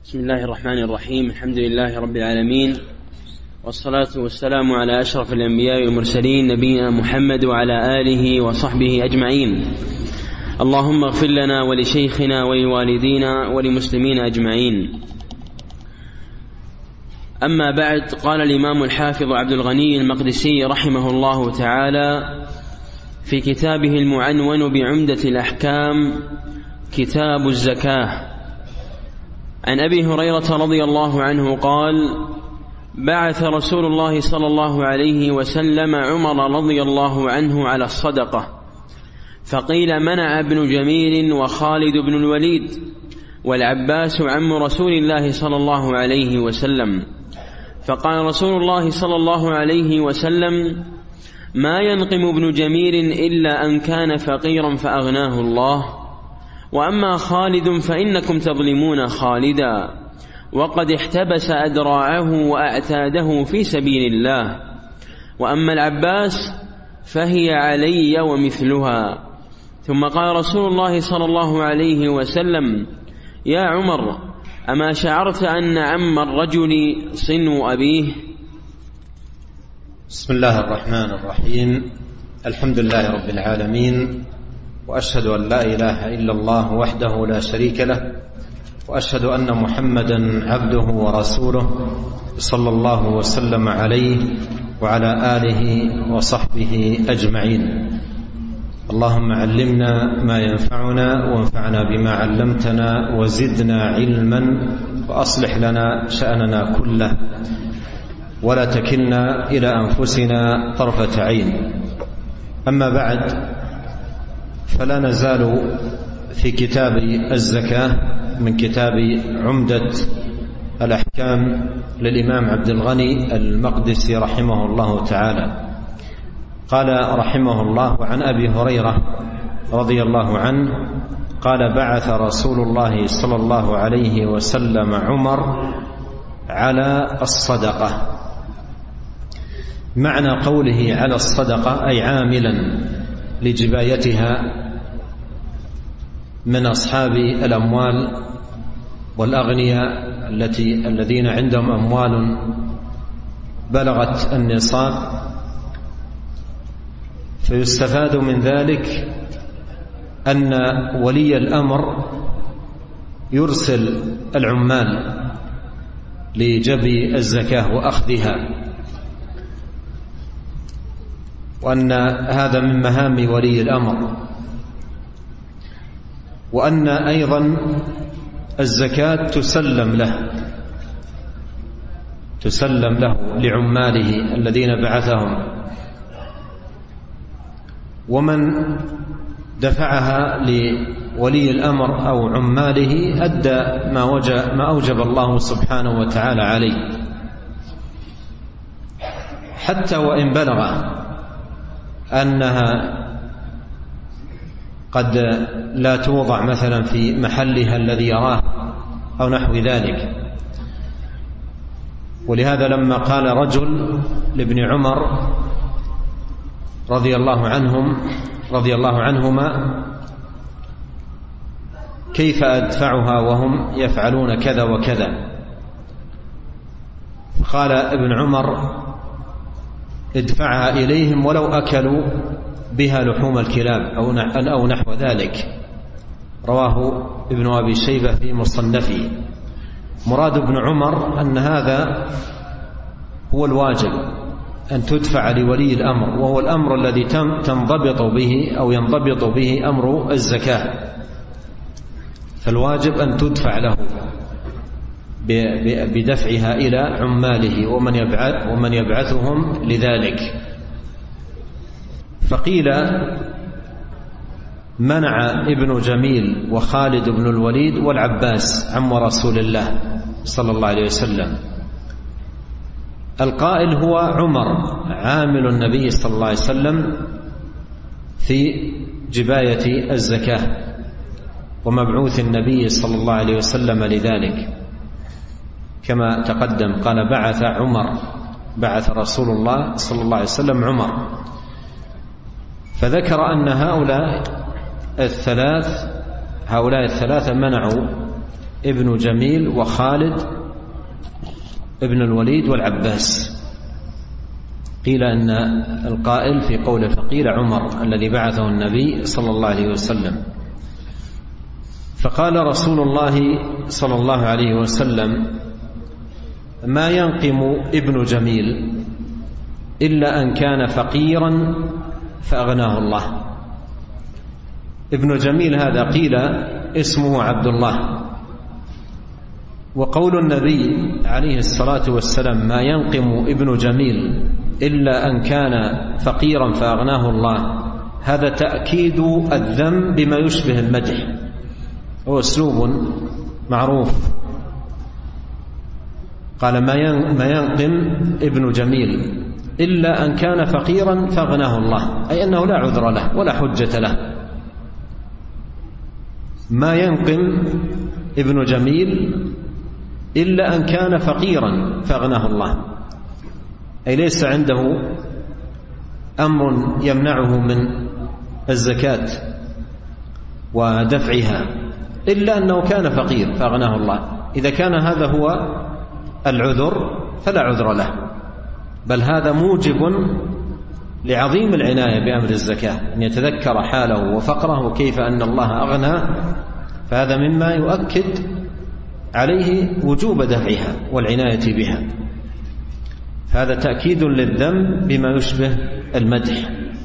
بسم الله الرحمن الرحيم. الحمد لله رب العالمين، والصلاة والسلام على أشرف الأنبياء والمرسلين نبينا محمد وعلى آله وصحبه أجمعين. اللهم اغفر لنا ولشيخنا ولوالدينا ولمسلمين أجمعين. أما بعد، قال الإمام الحافظ عبد الغني المقدسي رحمه الله تعالى في كتابه المعنون بعمدة الأحكام كتاب الزكاة عن أبي هريرة رضي الله عنه قال: بعث رسول الله صلى الله عليه وسلم عمر رضي الله عنه على الصدقة، فقيل منع ابن جميل وخالد بن الوليد والعباس عم رسول الله صلى الله عليه وسلم. فقال رسول الله صلى الله عليه وسلم: ما ينقم ابن جميل إلا أن كان فقيرا فأغناه الله، وأما خالد فإنكم تظلمون خالدا، وقد احتبس أدراعه وأعتاده في سبيل الله، وأما العباس فهي علي ومثلها. ثم قال رسول الله صلى الله عليه وسلم: يا عمر، أما شعرت أن عم الرجل صنو أبيه؟ بسم الله الرحمن الرحيم. الحمد لله رب العالمين، وأشهد أن لا إله إلا الله وحده لا شريك له، وأشهد أن محمدا عبده ورسوله صلى الله وسلم عليه وعلى آله وصحبه أجمعين. اللهم علمنا ما ينفعنا، وانفعنا بما علمتنا، وزدنا علما، وأصلح لنا شأننا كله، ولا تكلنا إلى أنفسنا طرفة عين. أما بعد، فلا نزال في كتاب الزكاة من كتاب عمدة الأحكام للإمام عبد الغني المقدسي رحمه الله تعالى. قال رحمه الله: عن أبي هريرة رضي الله عنه قال: بعث رسول الله صلى الله عليه وسلم عمر على الصدقة. معنى قوله على الصدقة أي عاملا لجبايتها من أصحاب الأموال والأغنياء الذين عندهم أموال بلغت النصاب، فيستفاد من ذلك أن ولي الأمر يرسل العمال لجبي الزكاة وأخذها، وأن هذا من مهام ولي الأمر، وأن أيضا الزكاة تسلم له لعماله الذين بعثهم، ومن دفعها لولي الأمر أو عماله أدى ما أوجب الله سبحانه وتعالى عليه، حتى وإن بلغ أنها قد لا توضع مثلا في محلها الذي يراه أو نحو ذلك. ولهذا لما قال رجل لابن عمر رضي الله عنهما: كيف أدفعها وهم يفعلون كذا وكذا؟ قال ابن عمر: ادفعها إليهم ولو أكلوا بها لحوم الكلاب أو نحو ذلك. رواه ابن أبي شيبة في مصنفه. مراد ابن عمر أن هذا هو الواجب، أن تدفع لولي الأمر، وهو الأمر الذي تنضبط به أو ينضبط به أمر الزكاة، فالواجب أن تدفع له بدفعها إلى عماله ومن يبعثهم لذلك. فقيل منع ابن جميل وخالد بن الوليد والعباس عم رسول الله صلى الله عليه وسلم. القائل هو عمر عامل النبي صلى الله عليه وسلم في جباية الزكاة، ومبعوث النبي صلى الله عليه وسلم لذلك، كما تقدم. قال: بعث رسول الله صلى الله عليه وسلم عمر. فذكر أن هؤلاء الثلاثة منعوا ابن جميل وخالد ابن الوليد والعباس. قيل أن القائل في قوله فقيل عمر الذي بعثه النبي صلى الله عليه وسلم. فقال رسول الله صلى الله عليه وسلم ما ينقم ابن جميل إلا أن كان فقيرا فأغناه الله. ابن جميل هذا قيل اسمه عبد الله. وقول النبي عليه الصلاة والسلام ما ينقم ابن جميل إلا أن كان فقيرا فأغناه الله، هذا تأكيد الذم بما يشبه المدح، هو أسلوب معروف. قال ما ينقم ابن جميل إلا أن كان فقيرا فأغناه الله، أي أنه لا عذر له ولا حجة له. ما ينقم ابن جميل إلا أن كان فقيرا فأغناه الله، أي ليس عنده أمر يمنعه من الزكاة ودفعها إلا أنه كان فقير فأغناه الله. إذا كان هذا هو العذر فلا عذر له، بل هذا موجب لعظيم العناية بأمر الزكاة، أن يتذكر حاله وفقره وكيف أن الله أغنى، فهذا مما يؤكد عليه وجوب دفعها والعناية بها. هذا تأكيد للذم بما يشبه المدح.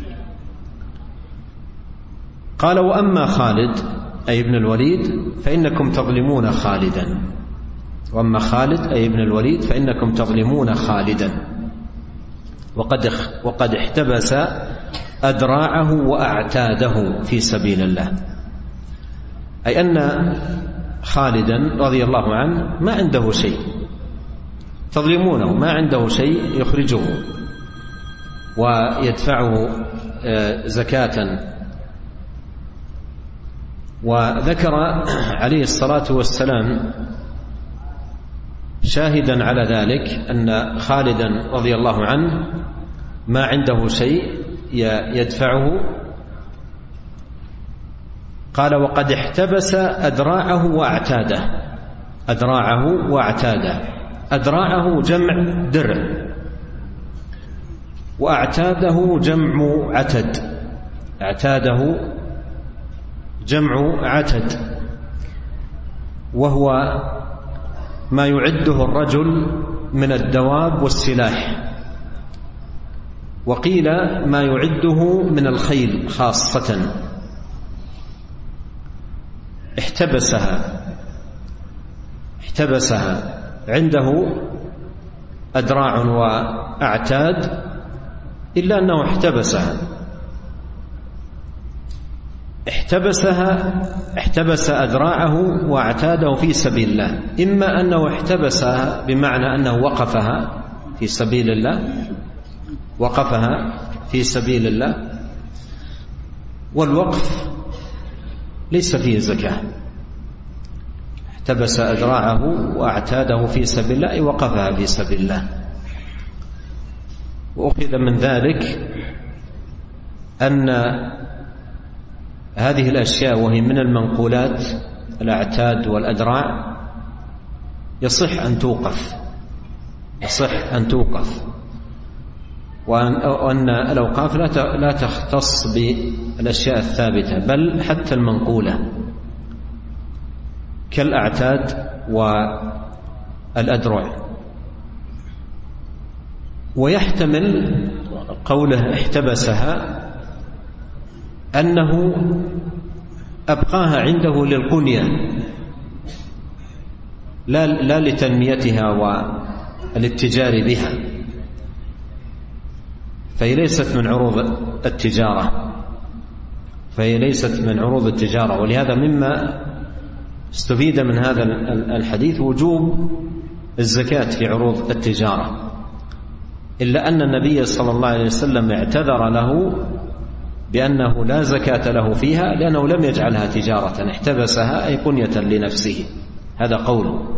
قال وأما خالد أي ابن الوليد فإنكم تظلمون خالدا. وأما خالد أي ابن الوليد فإنكم تظلمون خالدا وقد احتبس أدراعه وأعتاده في سبيل الله، أي أن خالدا رضي الله عنه ما عنده شيء، تظلمونه، ما عنده شيء يخرجه ويدفعه زكاة. وذكر عليه الصلاة والسلام شاهدا على ذلك أن خالدا رضي الله عنه ما عنده شيء يدفعه. قال وقد احتبس أدراعه وأعتاده. أدراعه وأعتاده، أدراعه جمع درع، وأعتاده جمع عتد، اعتاده جمع عتد، وهو ما يعده الرجل من الدواب والسلاح. وقيل ما يعده من الخيل خاصة. احتبسها عنده أدراع وأعتاد إلا أنه احتبس أدراعه وأعتاده في سبيل الله. إما أنه احتبسها بمعنى أنه وقفها في سبيل الله، والوقف ليس فيه زكاة. احتبس أدراعه وأعتاده في سبيل الله، أي وقفها في سبيل الله. وأخذ من ذلك أن هذه الأشياء وهي من المنقولات، الأعتاد والأدراع، يصح أن توقف، وأن الأوقاف لا تختص بالأشياء الثابتة، بل حتى المنقولة كالأعتاد والأدرع. ويحتمل قوله احتبسها أنه أبقاها عنده للقنية لا لتنميتها والاتجار بها، فهي ليست من عروض التجارة. ولهذا مما استفيد من هذا الحديث وجوب الزكاة في عروض التجارة، إلا أن النبي صلى الله عليه وسلم اعتذر له بأنه لا زكاة له فيها، لأنه لم يجعلها تجارة، احتبسها أي قنية لنفسه. هذا قوله.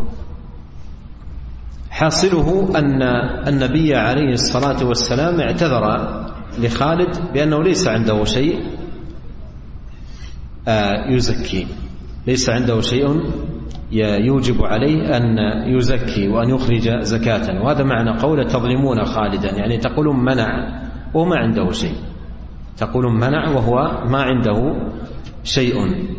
حاصله أن النبي عليه الصلاة والسلام اعتذر لخالد بأنه ليس عنده شيء يزكي، ليس عنده شيء يوجب عليه أن يزكي وأن يخرج زكاة. وهذا معنى قوله تظلمون خالدا، يعني تقولون منع وما عنده شيء، تقولون منع وهو ما عنده شيء.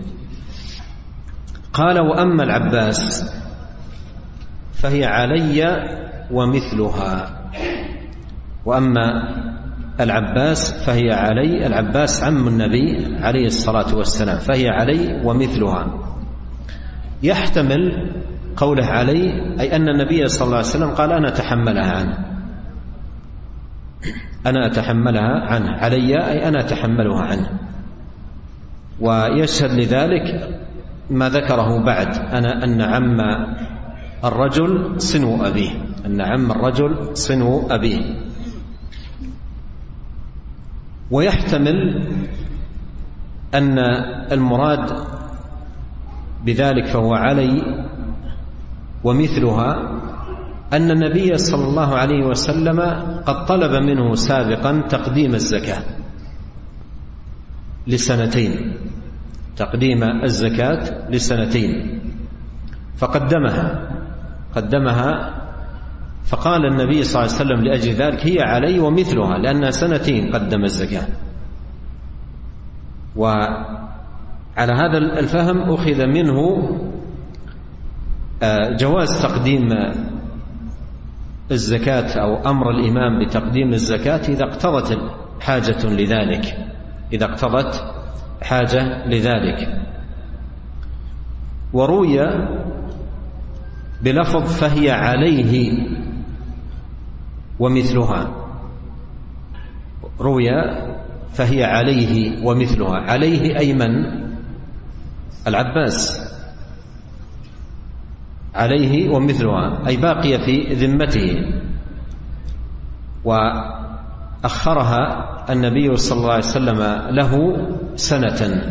قال وأما العباس فهي علي ومثلها. وأما العباس فهي علي، العباس عم النبي عليه الصلاة والسلام، فهي علي ومثلها. يحتمل قوله علي أي أن النبي صلى الله عليه وسلم قال أنا أتحملها عنه، أنا أتحملها عنه، علي أي أنا أتحملها عنه. ويشهد لذلك ما ذكره بعد أن عم الرجل صنو أبيه، أن عم الرجل صنو أبيه. ويحتمل أن المراد بذلك فهو علي ومثلها أن النبي صلى الله عليه وسلم قد طلب منه سابقا تقديم الزكاة لسنتين، تقديم الزكاة لسنتين، فقدمها فقال النبي صلى الله عليه وسلم لأجل ذلك هي علي ومثلها، لأنها سنتين قدم الزكاة. وعلى هذا الفهم أخذ منه جواز تقديم الزكاة أو أمر الإمام بتقديم الزكاة إذا اقتضت حاجة لذلك، إذا اقتضت حاجة لذلك. وروي بلفظ فهي عليه ومثلها، روي فهي عليه ومثلها، عليه أي من؟ العباس، عليه ومثلها أي باقية في ذمته. وأخرها النبي صلى الله عليه وسلم له سنة،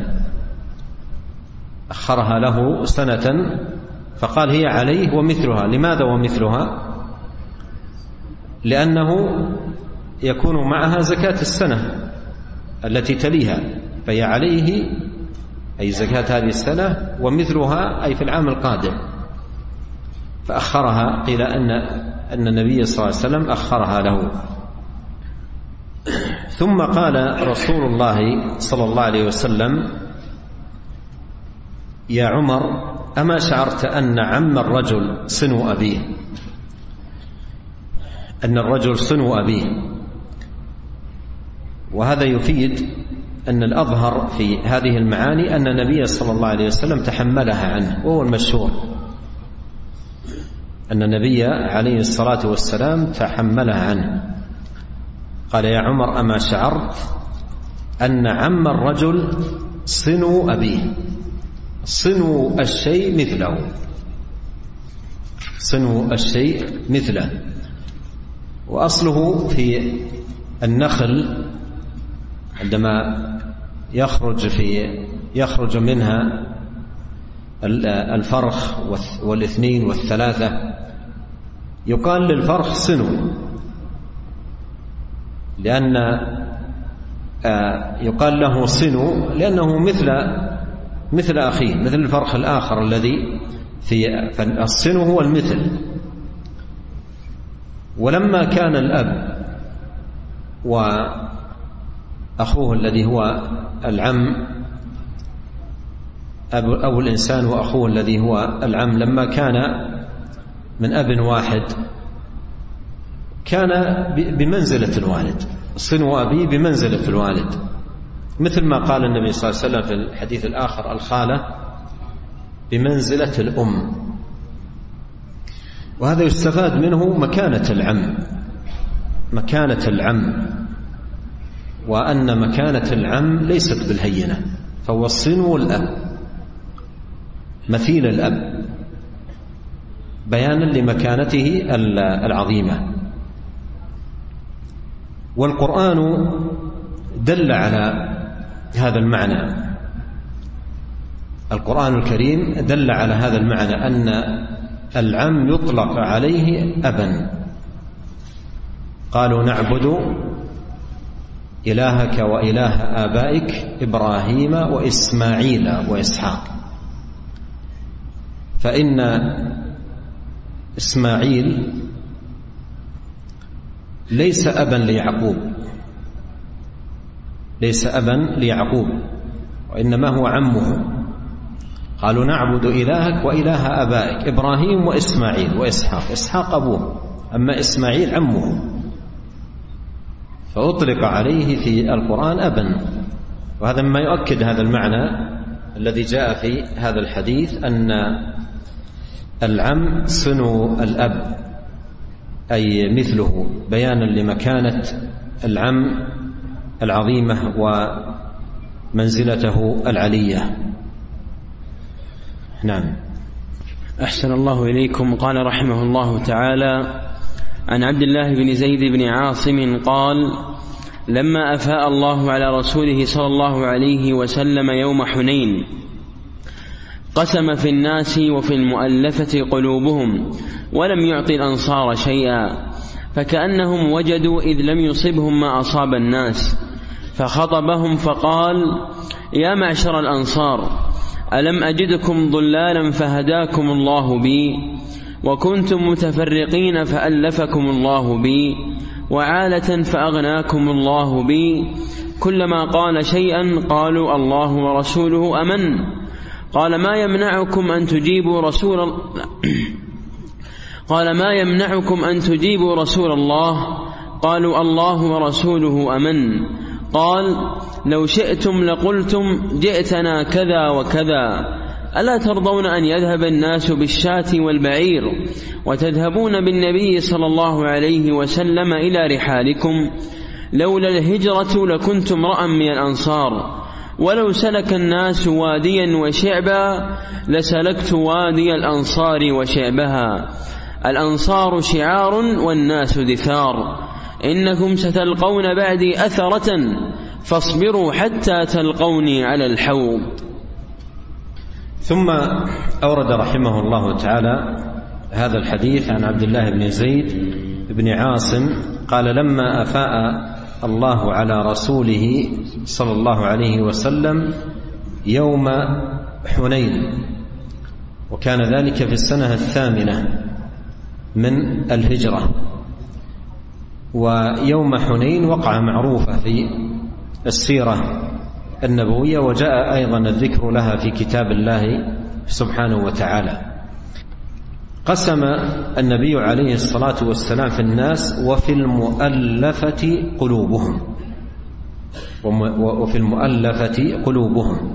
أخرها له سنة فقال هي عليه ومثلها. لماذا ومثلها؟ لأنه يكون معها زكاة السنة التي تليها، فهي عليه أي زكاة هذه السنة، ومثلها أي في العام القادم. فأخرها، قيل أن النبي صلى الله عليه وسلم أخرها له. ثم قال رسول الله صلى الله عليه وسلم يا عمر أما شعرت أن عم الرجل صنو أبيه، أن الرجل صنو أبيه. وهذا يفيد أن الأظهر في هذه المعاني أن النبي صلى الله عليه وسلم تحملها عنه، وهو المشهور أن النبي عليه الصلاة والسلام تحملها عنه. قال يا عمر أما شعرت أن عم الرجل صنو أبيه، صنو الشيء مثله، صنو الشيء مثله. وأصله في النخل عندما يخرج منها الفرخ والاثنين والثلاثة يقال للفرخ صنو، لأن يقال له صنو لأنه مثل أخيه، مثل الفرخ الآخر الذي فالصنو هو المثل. ولما كان الأب وأخوه الذي هو العم، أو الإنسان وأخوه الذي هو العم، لما كان من أب واحد كان بمنزلة الوالد، صنو أبي بمنزلة الوالد، مثل ما قال النبي صلى الله عليه وسلم في الحديث الآخر الخالة بمنزلة الأم. وهذا يستفاد منه مكانة العم، مكانة العم، وأن مكانة العم ليست بالهينة، فهو الصنو الأب، مثيل الأب، بيانا لمكانته العظيمة. والقرآن دل على هذا المعنى، القرآن الكريم دل على هذا المعنى أن العم يطلق عليه أبا. قالوا نعبد إلهك وإله آبائك إبراهيم وإسماعيل وإسحاق، فإن إسماعيل ليس أبا ليعقوب وإنما هو عمه. قالوا نعبد إلهك وإله آبائك إبراهيم وإسماعيل وإسحاق، إسحاق أبوه، أما إسماعيل عمه، فأطلق عليه في القرآن أبا. وهذا ما يؤكد هذا المعنى الذي جاء في هذا الحديث، أن العم سنو الأب، أي مثله، بيانا لمكانة العم العظيمة ومنزلته العلية. نعم. أحسن الله إليكم. قال رحمه الله تعالى: عن عبد الله بن زيد بن عاصم قال: لما أفاء الله على رسوله صلى الله عليه وسلم يوم حنين قسم في الناس وفي المؤلفة قلوبهم ولم يعطي الأنصار شيئا، فكأنهم وجدوا إذ لم يصبهم ما أصاب الناس، فخطبهم فقال: يا معشر الأنصار، ألم أجدكم ضلالا فهداكم الله بي، وكنتم متفرقين فألفكم الله بي، وعالة فأغناكم الله بي، كلما قال شيئا قالوا الله ورسوله أمن. قال: ما يمنعكم أن تجيبوا رسول الله؟ قالوا: الله ورسوله أمن. قال: لو شئتم لقلتم جئتنا كذا وكذا، ألا ترضون أن يذهب الناس بالشاة والبعير وتذهبون بالنبي صلى الله عليه وسلم إلى رحالكم؟ لولا الهجرة لكنت امرأ من الأنصار، ولو سلك الناس واديا وشعبا لسلكت وادي الأنصار وشعبها. الأنصار شعار والناس دثار، إنكم ستلقون بعدي أثرة، فاصبروا حتى تلقوني على الحوض. ثم أورد رحمه الله تعالى هذا الحديث عن عبد الله بن زيد بن عاصم قال: لما أفاء الله على رسوله صلى الله عليه وسلم يوم حنين، وكان ذلك في السنة 8 من الهجرة. ويوم حنين وقع معروفة في السيرة النبوية، وجاء أيضا الذكر لها في كتاب الله سبحانه وتعالى. قسم النبي عليه الصلاة والسلام في الناس وفي المؤلفة قلوبهم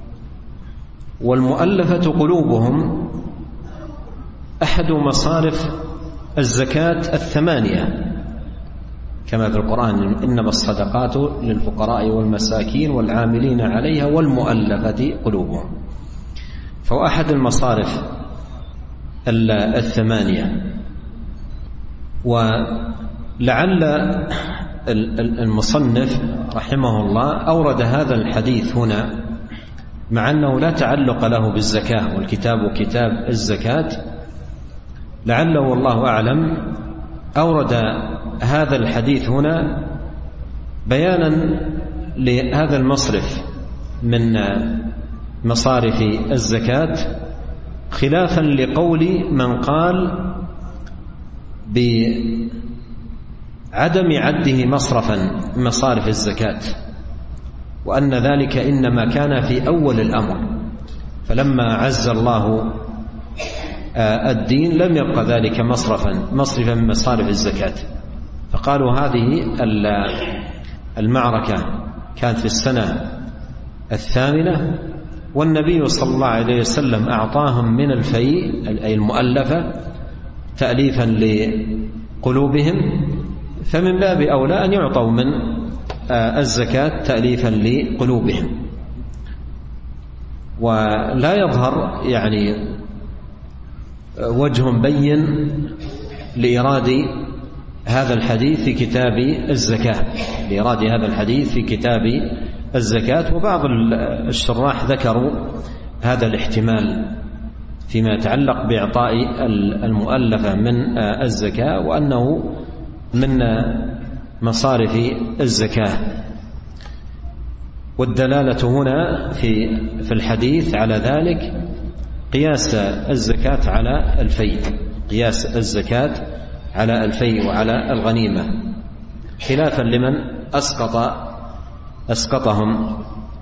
والمؤلفة قلوبهم أحد مصارف الزكاة 8 كما في القرآن: إنما الصدقات للفقراء والمساكين والعاملين عليها والمؤلفة قلوبهم. فهو أحد المصارف 8. ولعل المصنف رحمه الله أورد هذا الحديث هنا مع أنه لا تعلق له بالزكاة، والكتاب كتاب الزكاة، لعله والله أعلم أورد هذا الحديث هنا بيانا لهذا المصرف من مصارف الزكاة، خلافا لقول من قال بعدم عده مصرفا مصارف الزكاة، وأن ذلك إنما كان في أول الأمر، فلما عز الله الدين لم يبقى ذلك مصرفا من مصارف الزكاة. فقالوا هذه المعركة كانت في السنة 8، والنبي صلى الله عليه وسلم أعطاهم من الفيء أي المؤلفة تأليفا لقلوبهم، فمن باب أولى أن يعطوا من الزكاة تأليفا لقلوبهم. ولا يظهر يعني وجه بين لإيراد هذا الحديث في كتاب الزكاة، وبعض الشراح ذكروا هذا الاحتمال فيما يتعلق بإعطاء المؤلفة من الزكاة، وأنه من مصارف الزكاة. والدلالة هنا في الحديث على ذلك قياس الزكاة على الفيء، قياس الزكاة على الفيء وعلى الغنيمة، خلافا لمن أسقطهم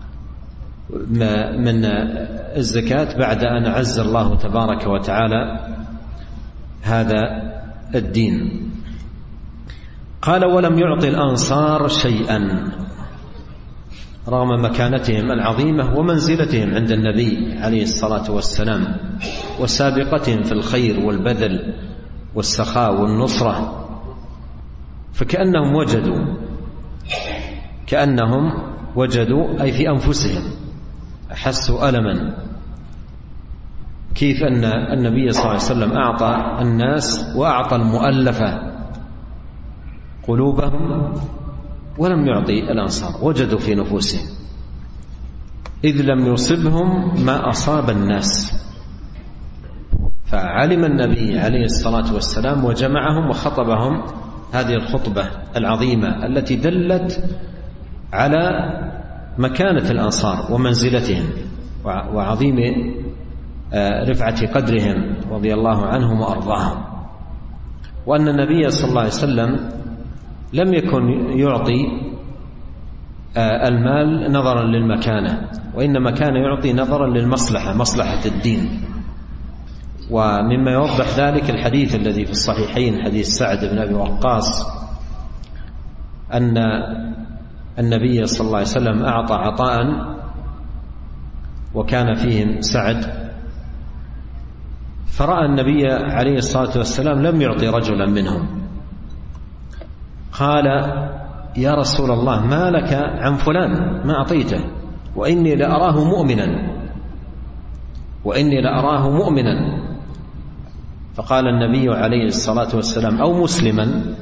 من الزكاة بعد أن أعز الله تبارك وتعالى هذا الدين. قال: ولم يعطي الأنصار شيئا رغم مكانتهم العظيمة ومنزلتهم عند النبي عليه الصلاة والسلام وسابقتهم في الخير والبذل والسخاء والنصرة، فكأنهم وجدوا أي في أنفسهم أحسوا ألما، كيف أن النبي صلى الله عليه وسلم أعطى الناس وأعطى المؤلفة قلوبهم ولم يعطي الأنصار، وجدوا في نفوسهم إذ لم يصبهم ما أصاب الناس. فعلم النبي عليه الصلاة والسلام وجمعهم وخطبهم هذه الخطبة العظيمة التي دلت على مكانة الأنصار ومنزلتهم وعظيم رفعة قدرهم رضي الله عنهم وأرضاهم، وأن النبي صلى الله عليه وسلم لم يكن يعطي المال نظرا للمكانة، وإنما كان يعطي نظرا للمصلحة، مصلحة الدين. ومما يوضح ذلك الحديث الذي في الصحيحين، حديث سعد بن أبي وقاص، أن النبي صلى الله عليه وسلم أعطى عطاء وكان فيهم سعد، فرأى النبي عليه الصلاة والسلام لم يعطي رجلا منهم، قال: يا رسول الله ما لك عن فلان ما أعطيته وإني لأراه مؤمنا. فقال النبي عليه الصلاة والسلام: أو مسلما.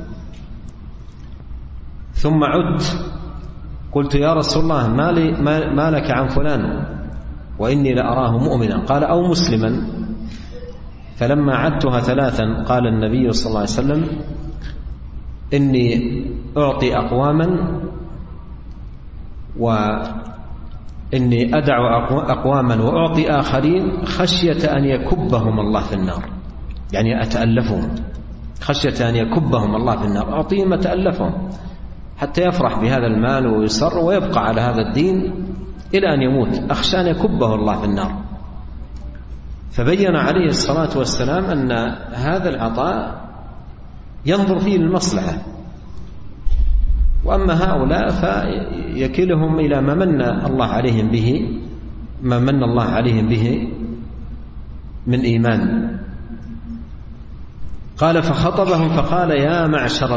ثم عدت قلت: يا رسول الله ما لك عن فلان وإني لأراه مؤمنا. قال: أو مسلما. فلما عدتها 3 قال النبي صلى الله عليه وسلم: إني أعطي أقواما وإني أدع أقواما وأعطي آخرين خشية أن يكبهم الله في النار، يعني أتألفهم، خشية أن يكبهم الله في النار، أعطيهم أتألفهم حتى يفرح بهذا المال ويسر ويبقى على هذا الدين إلى أن يموت، أخشى أن يكبه الله في النار. فبين عليه الصلاة والسلام أن هذا العطاء ينظر فيه المصلحة، وأما هؤلاء فيكلهم إلى ما من الله عليهم به من إيمان. قال: فخطبهم فقال: يا معشر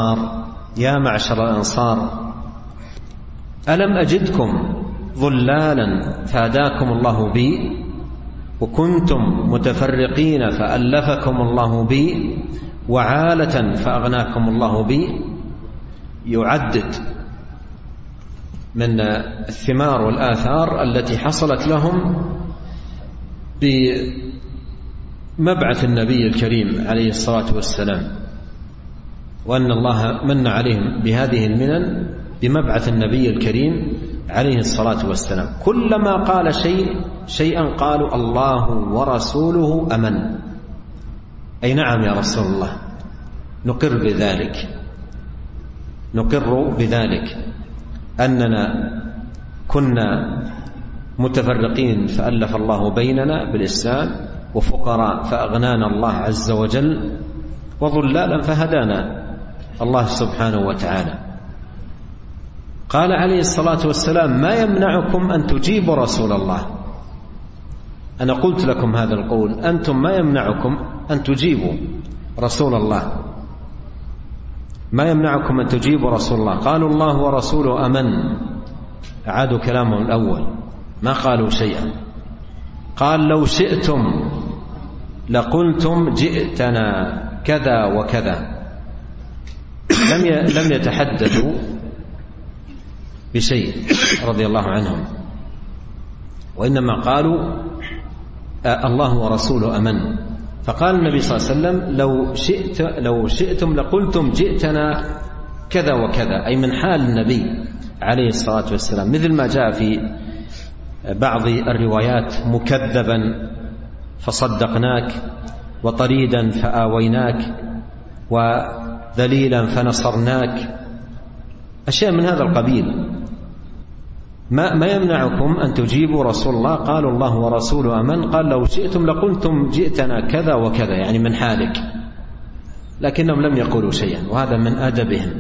الأنصار ألم أجدكم ضلالا فهداكم الله بي، وكنتم متفرقين فألفكم الله بي، وعالة فأغناكم الله بي. يعدد من الثمار والآثار التي حصلت لهم بمبعث النبي الكريم عليه الصلاة والسلام، وأن الله من عليهم بهذه المنن بمبعث النبي الكريم عليه الصلاة والسلام. كلما قال شيئا قالوا: الله ورسوله أمن. أي نعم يا رسول الله، نقر بذلك أننا كنا متفرقين فألف الله بيننا بالإسلام، وفقراء فأغنانا الله عز وجل، وضلالا فهدانا الله سبحانه وتعالى. قال عليه الصلاة والسلام: ما يمنعكم أن تجيبوا رسول الله؟ أنا قلت لكم هذا القول، أنتم ما يمنعكم أن تجيبوا رسول الله؟ ما يمنعكم أن تجيبوا رسول الله؟ قالوا: الله ورسوله أمن. أعادوا كلامهم الأول، ما قالوا شيئا. قال: لو شئتم لقلتم جئتنا كذا وكذا. لم يتحدثوا بشيء رضي الله عنهم، وإنما قالوا: الله ورسوله أمن. فقال النبي صلى الله عليه وسلم: لو شئتم لقلتم جئتنا كذا وكذا، أي من حال النبي عليه الصلاة والسلام، مثل ما جاء في بعض الروايات: مكذبا فصدقناك، وطريدا فآويناك، وذليلا فنصرناك، أشياء من هذا القبيل. ما يمنعكم أن تجيبوا رسول الله؟ قالوا الله ورسوله أمن. قال لو شئتم لقلتم جئتنا كذا وكذا، يعني من حالك، لكنهم لم يقولوا شيئا. وهذا من أدبهم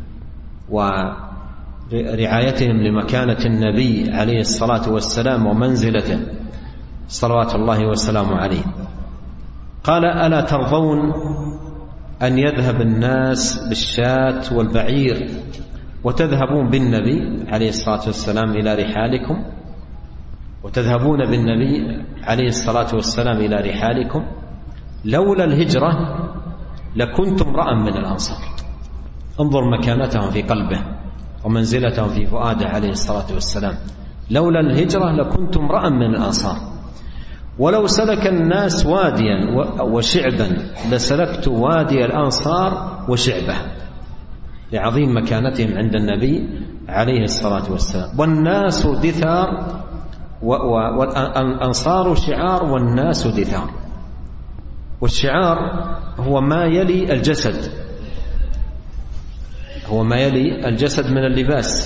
ورعايتهم لمكانة النبي عليه الصلاة والسلام ومنزلته صلوات الله والسلام عليه. قال ألا ترضون أن يذهب الناس بالشاة والبعير وتذهبون بالنبي عليه الصلاة والسلام إلى رحالكم، وتذهبون بالنبي عليه الصلاة والسلام إلى رحالكم؟ لولا الهجرة لكنتم امرأ من الأنصار. انظر مكانتهم في قلبه ومنزلتهم في فؤاده عليه الصلاة والسلام. لولا الهجرة لكنتم امرأ من الأنصار. ولو سلك الناس واديا وشعبا لسلكت وادي الأنصار وشعبه، لعظيم مكانتهم عند النبي عليه الصلاة والسلام. والناس دثار، والأنصار شعار، والناس دثار. والشعار هو ما يلي الجسد، هو ما يلي الجسد من اللباس،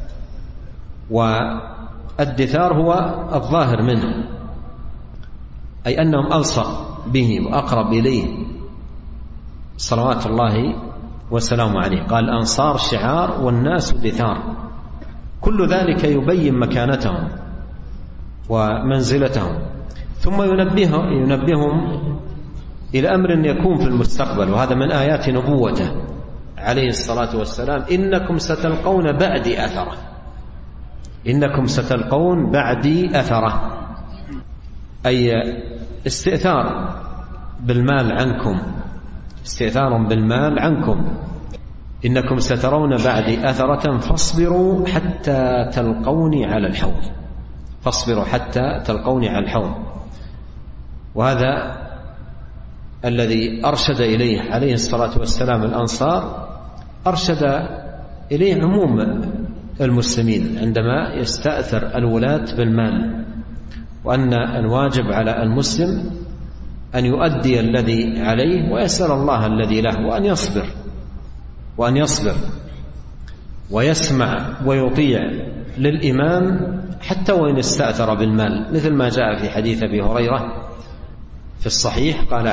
والدثار هو الظاهر منه، أي أنهم ألصق به وأقرب إليه صلوات الله والسلام عليه. قال الأنصار شعار والناس دثار. كل ذلك يبين مكانتهم ومنزلتهم. ثم ينبههم إلى أمر يكون في المستقبل، وهذا من آيات نبوته عليه الصلاة والسلام: إنكم ستلقون بعدي أثرة. إنكم ستلقون بعدي أثرة، أي استئثار بالمال عنكم، استئثار بالمال عنكم. إنكم سترون بعدي أثرة فاصبروا حتى تلقوني على الحوض. فاصبروا حتى تلقوني على الحوض. وهذا الذي أرشد إليه عليه الصلاة والسلام الأنصار، أرشد إليه عموم المسلمين عندما يستأثر الولاة بالمال، وأن الواجب على المسلم أن يؤدي الذي عليه ويسأل الله الذي له، وأن يصبر ويسمع ويطيع للإمام حتى وإن استأثر بالمال، مثل ما جاء في حديث أبي هريرة في الصحيح: قال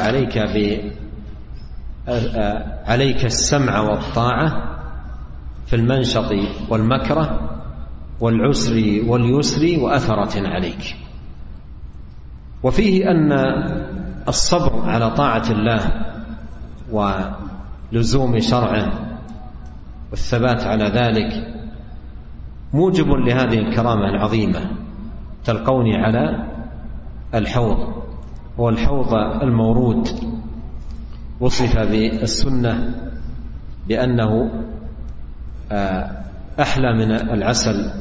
عليك السمع والطاعة في المنشط والمكره والعسر واليسر وأثرة عليك. وفيه أن الصبر على طاعة الله ولزوم شرعه والثبات على ذلك موجب لهذه الكرامة العظيمة. تلقوني على الحوض، هو الحوض المورود، وصف بالسنة بأنه أحلى من العسل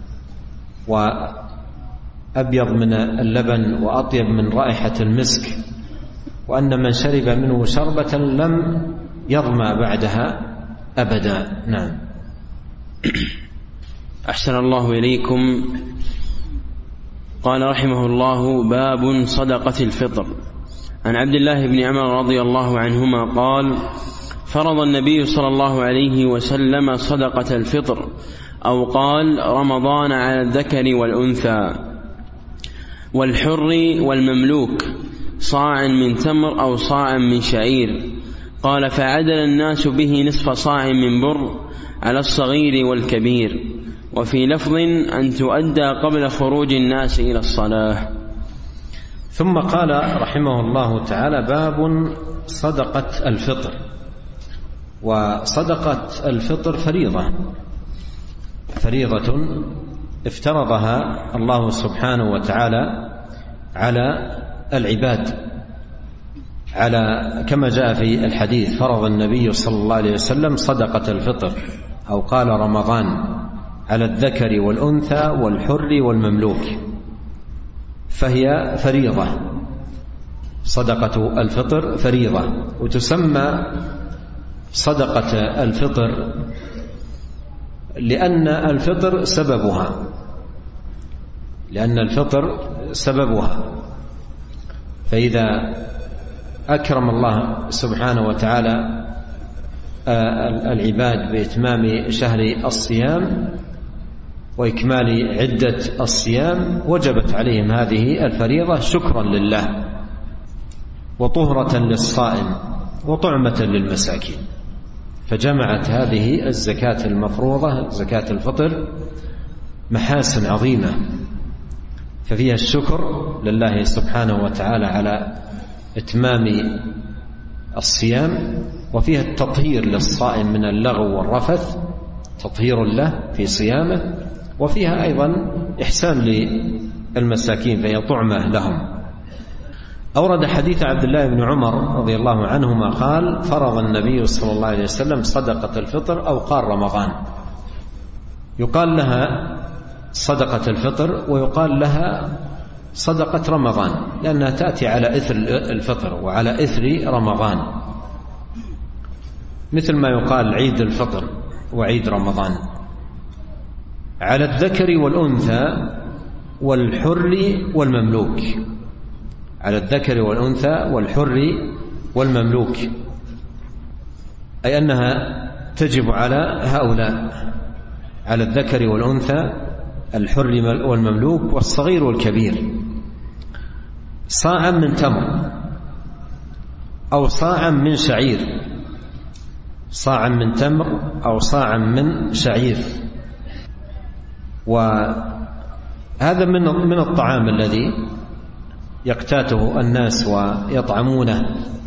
وأبيض من اللبن وأطيب من رائحة المسك، وأن من شرب منه شربة لم يظمأ بعدها أبدا. نعم. أحسن الله إليكم. قال رحمه الله: باب صدقة الفطر. عن عبد الله بن عمر رضي الله عنهما قال: فرض النبي صلى الله عليه وسلم صدقة الفطر، أو قال رمضان، على الذكر والأنثى والحر والمملوك، صاع من تمر أو صاع من شعير. قال: فعدل الناس به نصف صاع من بر على الصغير والكبير. وفي لفظ أن تؤدى قبل خروج الناس إلى الصلاة. ثم قال رحمه الله تعالى: باب صدقة الفطر. وصدقة الفطر فريضة افترضها الله سبحانه وتعالى على العباد، كما جاء في الحديث: فرض النبي صلى الله عليه وسلم صدقة الفطر، أو قال رمضان، على الذكر والأنثى والحر والمملوك. فهي فريضة، صدقة الفطر فريضة. وتسمى صدقة الفطر لأن الفطر سببها، فإذا أكرم الله سبحانه وتعالى العباد بإتمام شهر الصيام وإكمال عدة الصيام وجبت عليهم هذه الفريضة شكرا لله وطهرة للصائم وطعمة للمساكين. فجمعت هذه الزكاة المفروضة زكاة الفطر محاسن عظيمة، ففيها الشكر لله سبحانه وتعالى على إتمام الصيام، وفيها التطهير للصائم من اللغو والرفث، تطهير له في صيامه، وفيها أيضا إحسان للمساكين فهي طعمة لهم. أورد حديث عبد الله بن عمر رضي الله عنهما قال: فرض النبي صلى الله عليه وسلم صدقة الفطر أو قال رمضان. يقال لها صدقة الفطر ويقال لها صدقة رمضان، لأنها تأتي على إثر الفطر وعلى إثر رمضان، مثل ما يقال عيد الفطر وعيد رمضان. على الذكر والأنثى والحر والمملوك، على الذكر والأنثى والحر والمملوك، أي أنها تجب على هؤلاء، على الذكر والأنثى الحر والمملوك والصغير والكبير، صاعا من تمر أو صاعا من شعير، صاعا من تمر أو صاعا من شعير. وهذا من الطعام الذي يقتاته الناس ويطعمونه.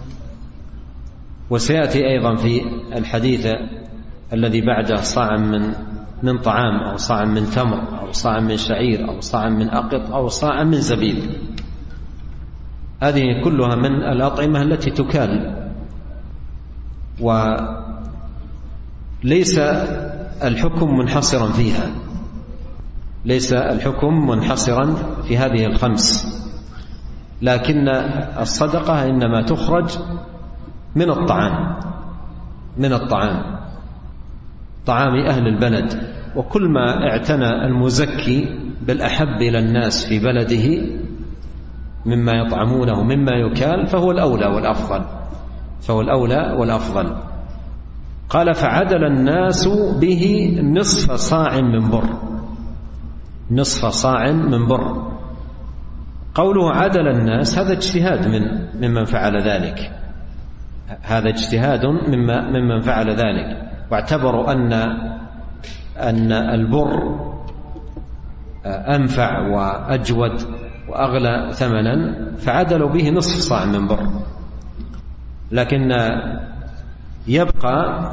وسيأتي أيضا في الحديث الذي بعده صاعا من طعام أو صاعا من تمر أو صاعا من شعير أو صاعا من أقط أو صاعا من زبيب. هذه كلها من الأطعمة التي تكال، وليس الحكم منحصرا فيها، ليس الحكم منحصرا في هذه الخمس، لكن الصدقة إنما تخرج من الطعام، من الطعام، طعام أهل البلد. وكل ما اعتنى المزكي بالأحب إلى الناس في بلده مما يطعمونه مما يكال فهو الأولى والأفضل، فهو الأولى والأفضل. قال: فعدل الناس به نصف صاع من بر، نصف صاع من بر. قوله عدل الناس هذا اجتهاد ممن فعل ذلك، هذا اجتهاد ممن فعل ذلك، واعتبروا أن البر أنفع وأجود وأغلى ثمنا فعدلوا به نصف صاع من بر. لكن يبقى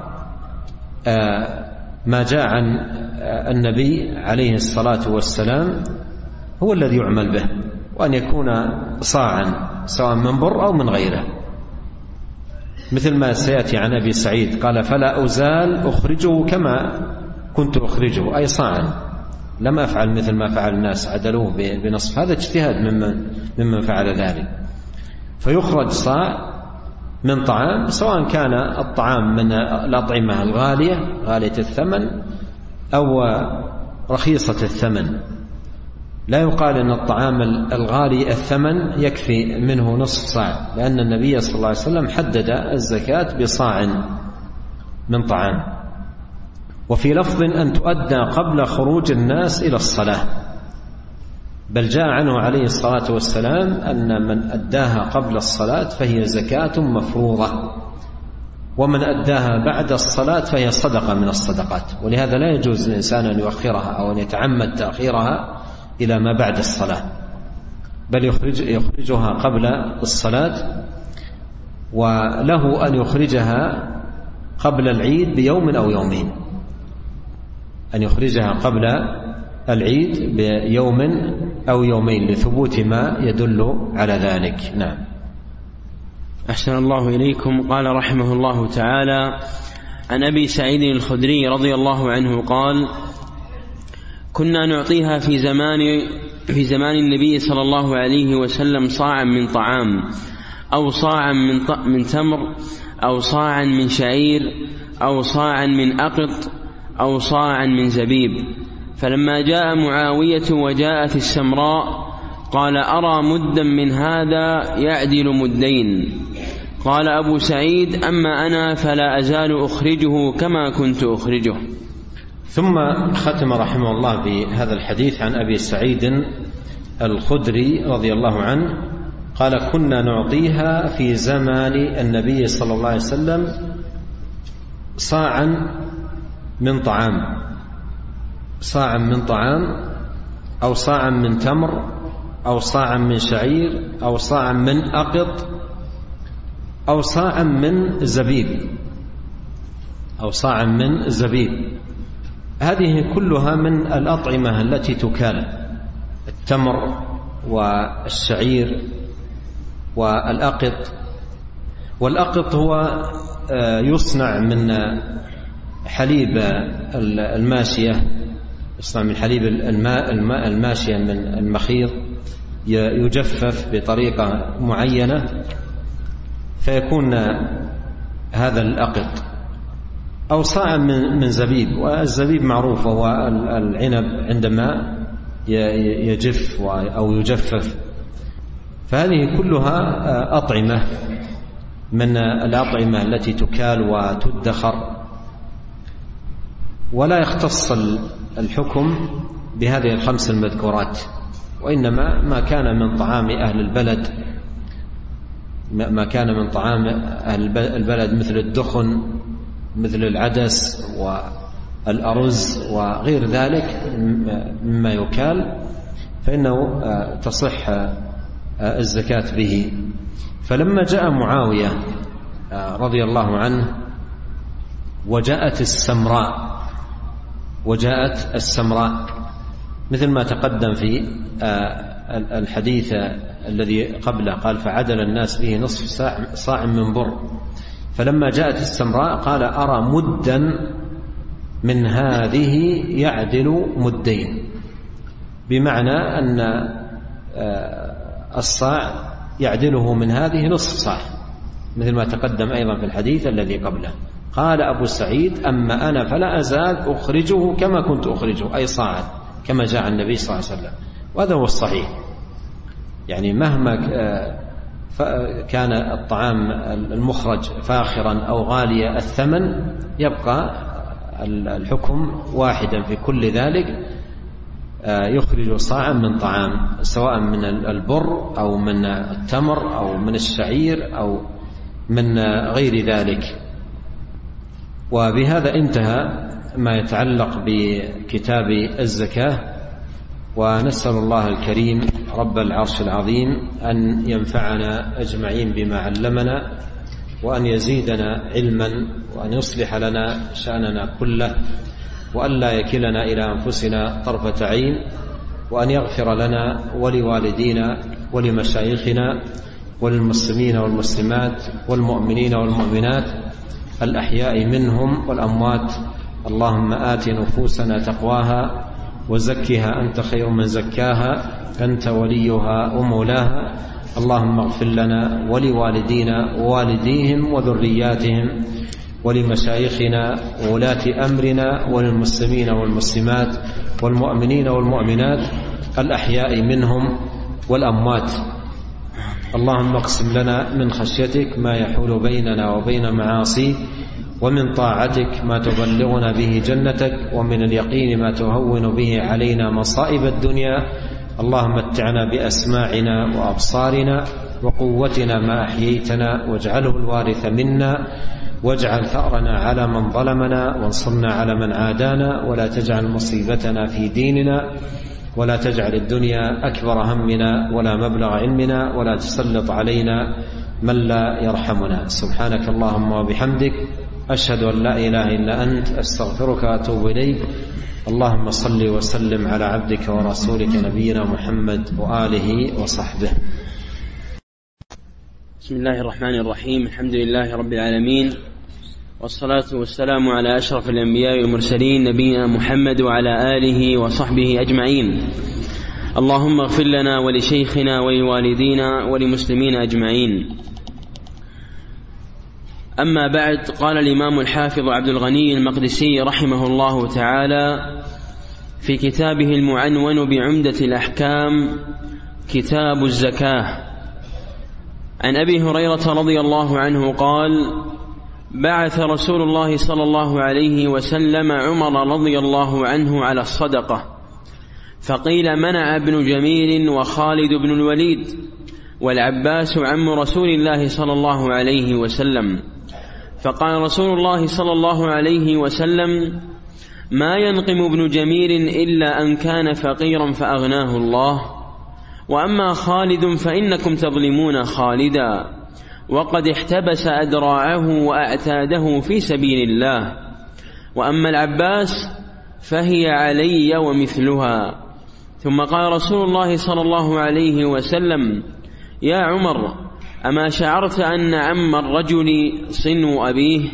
ما جاء عن النبي عليه الصلاة والسلام هو الذي يعمل به، وأن يكون صاعا سواء من بر أو من غيره، مثل ما سيأتي عن أبي سعيد قال: فلا أزال أخرجه كما كنت أخرجه، أي صاعا، لم أفعل مثل ما فعل الناس عدلوه بنصف. هذا اجتهاد ممن فعل ذلك. فيخرج صاع من طعام، سواء كان الطعام من الأطعمة الغالية غالية الثمن أو رخيصة الثمن. لا يقال أن الطعام الغالي الثمن يكفي منه نصف صاع، لأن النبي صلى الله عليه وسلم حدد الزكاة بصاع من طعام. وفي لفظ أن تؤدى قبل خروج الناس إلى الصلاة، بل جاء عنه عليه الصلاة والسلام أن من أداها قبل الصلاة فهي زكاة مفروضة، ومن أداها بعد الصلاة فهي صدقة من الصدقات. ولهذا لا يجوز للإنسان أن يؤخرها أو أن يتعمد تأخيرها إلى ما بعد الصلاة، بل يخرجها قبل الصلاة، وله أن يخرجها قبل العيد بيوم أو يومين، أن يخرجها قبل العيد بيوم أو يومين لثبوت ما يدل على ذلك. نعم. أحسن الله إليكم. قال رحمه الله تعالى: عن أبي سعيد الخدري رضي الله عنه قال: كنا نعطيها في زمان النبي صلى الله عليه وسلم صاعا من طعام أو صاعا من تمر أو صاعا من شعير أو صاعا من أقط أو صاعا من زبيب. فلما جاء معاوية وجاءت السمراء قال: أرى مدا من هذا يعدل مدين. قال أبو سعيد: أما أنا فلا أزال أخرجه كما كنت أخرجه. ثم ختم رحمه الله بهذا الحديث عن أبي سعيد الخدري رضي الله عنه قال: كنا نعطيها في زمان النبي صلى الله عليه وسلم صاعا من طعام أو صاعا من تمر أو صاعا من شعير أو صاعا من أقط أو صاعا من زبيب هذه كلها من الأطعمة التي تكال: التمر والشعير والأقط. والأقط هو يصنع من حليب الماشية، يصنع من حليب الماشية من المخيط، يجفف بطريقة معينة فيكون هذا الأقط. أو صاع من زبيب، والزبيب معروف هو العنب عندما يجف أو يجفف. فهذه كلها أطعمة من الأطعمة التي تكال وتدخر. ولا يختص الحكم بهذه الخمس المذكورات، وإنما ما كان من طعام أهل البلد، مثل الدخن، مثل العدس والأرز وغير ذلك مما يكال، فإنه تصح الزكاة به. فلما جاء معاوية رضي الله عنه وجاءت السمراء مثل ما تقدم في الحديث الذي قبله، قال: فعدل الناس به نصف صاع من بر. فلما جاءت السمراء قال: أرى مدا من هذه يعدل مدين، بمعنى أن الصاع يعدله من هذه نصف صاع، مثل ما تقدم أيضا في الحديث الذي قبله. قال أبو سعيد: أما أنا فلا أزال أخرجه كما كنت أخرجه، أي صاعا كما جاء النبي صلى الله عليه وسلم. وهذا هو الصحيح، يعني مهما كان الطعام المخرج فاخرا أو غالي الثمن يبقى الحكم واحدا في كل ذلك، يخرج صاعا من طعام، سواء من البر أو من التمر أو من الشعير أو من غير ذلك. وبهذا انتهى ما يتعلق بكتاب الزكاة، ونسأل الله الكريم رب العرش العظيم أن ينفعنا أجمعين بما علمنا، وأن يزيدنا علما، وأن يصلح لنا شأننا كله، وأن لا يكلنا إلى أنفسنا طرفة عين، وأن يغفر لنا ولوالدينا ولمشايخنا وللمسلمين والمسلمات والمؤمنين والمؤمنات الأحياء منهم والأموات. اللهم آت نفوسنا تقواها وزكها أنت خير من زكاها، أنت وليها ومولاها. اللهم اغفر لنا ولوالدينا ووالديهم وذرياتهم ولمشايخنا وولاة أمرنا وللمسلمين والمسلمات والمؤمنين والمؤمنات الأحياء منهم والأموات. اللهم اقسم لنا من خشيتك ما يحول بيننا وبين معاصيك، ومن طاعتك ما تبلغنا به جنتك، ومن اليقين ما تهون به علينا مصائب الدنيا. اللهم متعنا بأسماعنا وأبصارنا وقوتنا ما أحييتنا، واجعله الوارث منا، واجعل ثأرنا على من ظلمنا، وانصرنا على من عادانا، ولا تجعل مصيبتنا في ديننا، ولا تجعل الدنيا أكبر همنا ولا مبلغ علمنا، ولا تسلط علينا من لا يرحمنا. سبحانك اللهم وبحمدك، أشهد أن لا إله إلا أنت، أستغفرك وأتوب إليك. اللهم صل وسلم على عبدك ورسولك نبينا محمد وآله وصحبه. بسم الله الرحمن الرحيم. الحمد لله رب العالمين، والصلاة والسلام على أشرف الأنبياء والمرسلين نبينا محمد وعلى آله وصحبه أجمعين. اللهم اغفر لنا ولشيخنا ولوالدينا ولمسلمين أجمعين. أما بعد، قال الإمام الحافظ عبد الغني المقدسي رحمه الله تعالى في كتابه المعنون بعمدة الأحكام: كتاب الزكاة. عن أبي هريرة رضي الله عنه قال: بعث رسول الله صلى الله عليه وسلم عمر رضي الله عنه على الصدقة، فقيل: منع ابن جميل وخالد بن الوليد والعباس عم رسول الله صلى الله عليه وسلم. فقال رسول الله صلى الله عليه وسلم: ما ينقم ابن جميل إلا أن كان فقيرا فأغناه الله، وأما خالد فإنكم تظلمون خالدا، وقد احتبس أدراعه وأعتاده في سبيل الله، وأما العباس فهي علي ومثلها. ثم قال رسول الله صلى الله عليه وسلم: يا عمر، أما شعرت أن عم الرجل صنو أبيه؟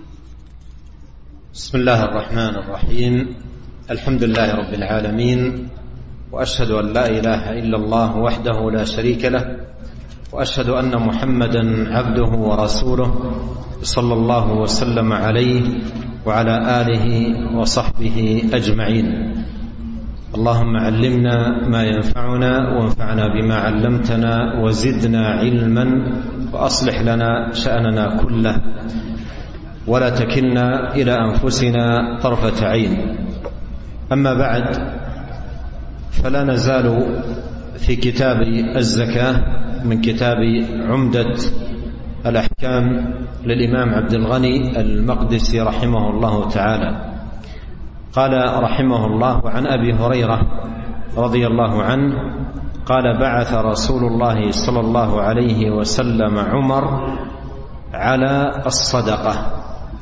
بسم الله الرحمن الرحيم. الحمد لله رب العالمين، وأشهد أن لا إله إلا الله وحده لا شريك له، وأشهد أن محمدا عبده ورسوله صلى الله وسلم عليه وعلى آله وصحبه أجمعين. اللهم علمنا ما ينفعنا، وانفعنا بما علمتنا، وزدنا علما، وأصلح لنا شأننا كله، ولا تكلنا إلى أنفسنا طرفة عين. أما بعد، فلا نزال في كتاب الزكاة من كتاب عمدة الأحكام للإمام عبد الغني المقدسي رحمه الله تعالى. قال رحمه الله: عن أبي هريرة رضي الله عنه قال: بعث رسول الله صلى الله عليه وسلم عمر على الصدقة.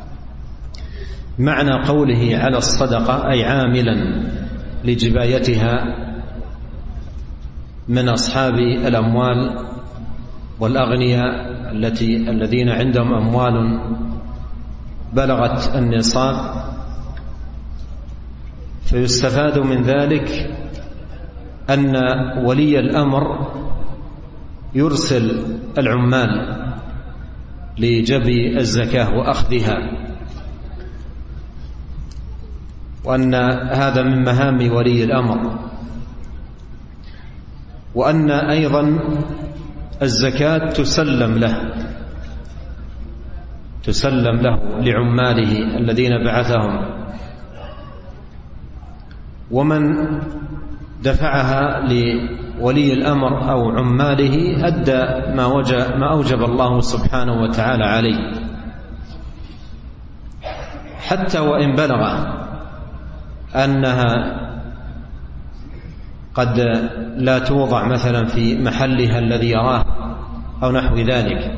معنى قوله على الصدقة أي عاملا لجبايتها من أصحاب الأموال والأغنياء الذين عندهم أموال بلغت النصاب، فيستفاد من ذلك أن ولي الأمر يرسل العمال لجبي الزكاة وأخذها، وأن هذا من مهام ولي الأمر، وأن أيضا الزكاة تسلم له لعماله الذين بعثهم، ومن دفعها لولي الأمر أو عماله أدى ما أوجب الله سبحانه وتعالى عليه، حتى وإن بلغ أنها قد لا توضع مثلا في محلها الذي يراه أو نحو ذلك.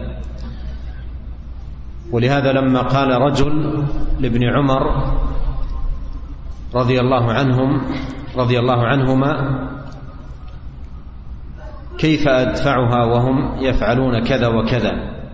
ولهذا لما قال رجل لابن عمر رضي الله عنهما: كيف أدفعها وهم يفعلون كذا وكذا؟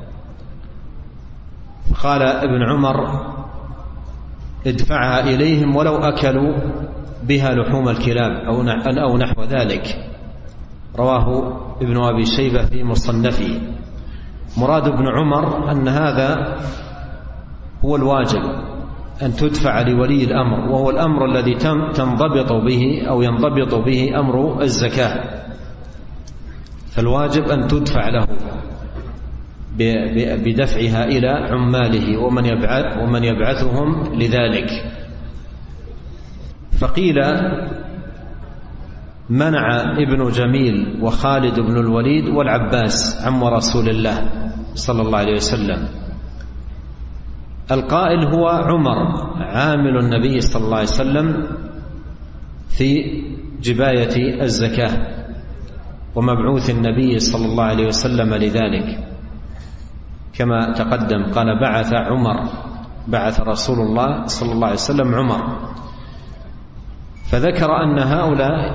قال ابن عمر: ادفعها إليهم ولو أكلوا بها لحوم الكلاب أو نحو ذلك. رواه ابن أبي شيبة في مصنفه. مراد ابن عمر أن هذا هو الواجب، أن تدفع لولي الأمر، وهو الأمر الذي تنضبط به أو ينضبط به أمر الزكاة، فالواجب أن تدفع له بدفعها إلى عماله ومن يبعثهم لذلك. فقيل: منع ابن جميل وخالد بن الوليد والعباس عم رسول الله صلى الله عليه وسلم. القائل هو عمر عامل النبي صلى الله عليه وسلم في جباية الزكاة، ومبعوث النبي صلى الله عليه وسلم لذلك، كما تقدم. قال: بعث رسول الله صلى الله عليه وسلم عمر. فذكر أن هؤلاء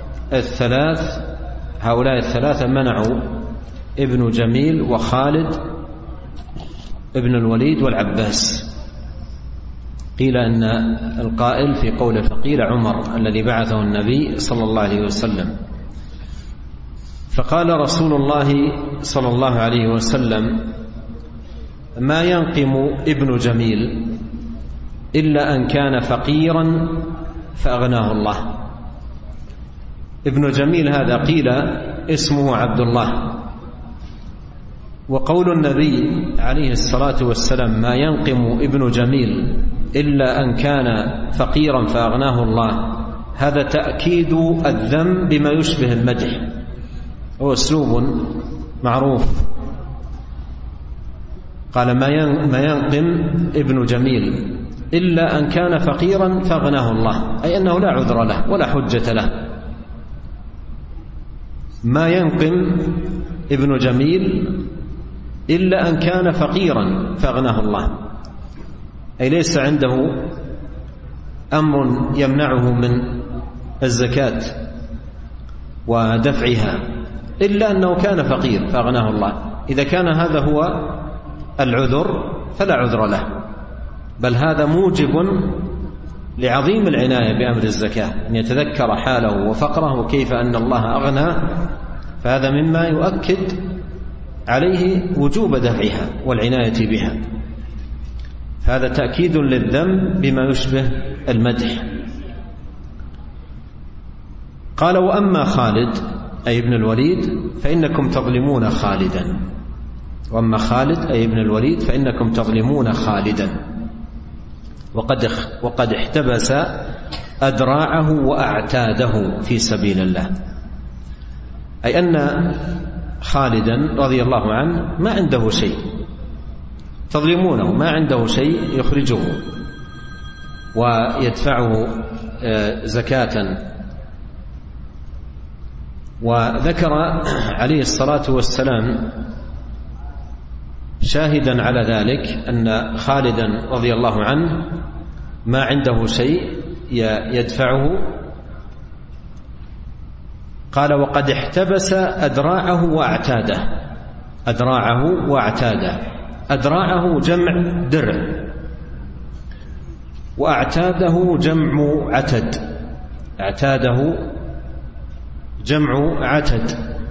الثلاثة منعوا ابن جميل وخالد ابن الوليد والعباس. قيل أن القائل في قوله فقيل عمر الذي بعثه النبي صلى الله عليه وسلم. فقال رسول الله صلى الله عليه وسلم: ما ينقم ابن جميل إلا أن كان فقيرا فأغناه الله. ابن جميل هذا قيل اسمه عبد الله. وقول النبي عليه الصلاة والسلام ما ينقم ابن جميل إلا أن كان فقيرا فأغناه الله، هذا تأكيد الذم بما يشبه المدح، هو أسلوب معروف. قال ما ينقم ابن جميل إلا أن كان فقيرا فأغناه الله، أي أنه لا عذر له ولا حجة له. ما ينقم ابن جميل إلا أن كان فقيرا فأغناه الله، أي ليس عنده أمر يمنعه من الزكاة ودفعها إلا أنه كان فقير فأغناه الله. إذا كان هذا هو العذر فلا عذر له، بل هذا موجب لعظيم العناية بأمر الزكاة، أن يتذكر حاله وفقره وكيف أن الله أغنى، فهذا مما يؤكد عليه وجوب دفعها والعناية بها. هذا تأكيد للذم بما يشبه المدح. قال وأما خالد أي ابن الوليد فإنكم تظلمون خالدا. وأما خالد أي ابن الوليد فإنكم تظلمون خالدا وقد احتبس أدراعه وأعتاده في سبيل الله، أي أن خالدا رضي الله عنه ما عنده شيء، تظلمونه، ما عنده شيء يخرجه ويدفعه زكاة. وذكر عليه الصلاة والسلام شاهدا على ذلك أن خالدا رضي الله عنه ما عنده شيء يدفعه. قال وقد احتبس أدراعه وأعتاده. أدراعه وأعتاده، أدراعه جمع درع، وأعتاده جمع عتد، اعتاده جمع عتد،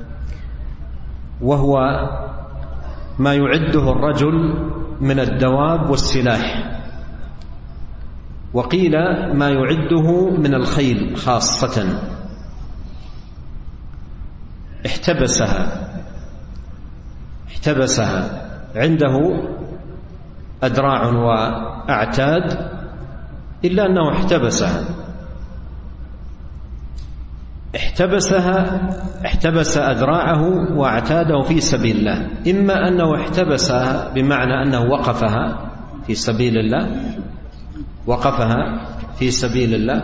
وهو ما يعده الرجل من الدواب والسلاح، وقيل ما يعده من الخيل خاصة. احتبسها عنده أدراع وأعتاد إلا أنه احتبس أدراعه وأعتاده في سبيل الله. إما أنه احتبسها بمعنى أنه وقفها في سبيل الله،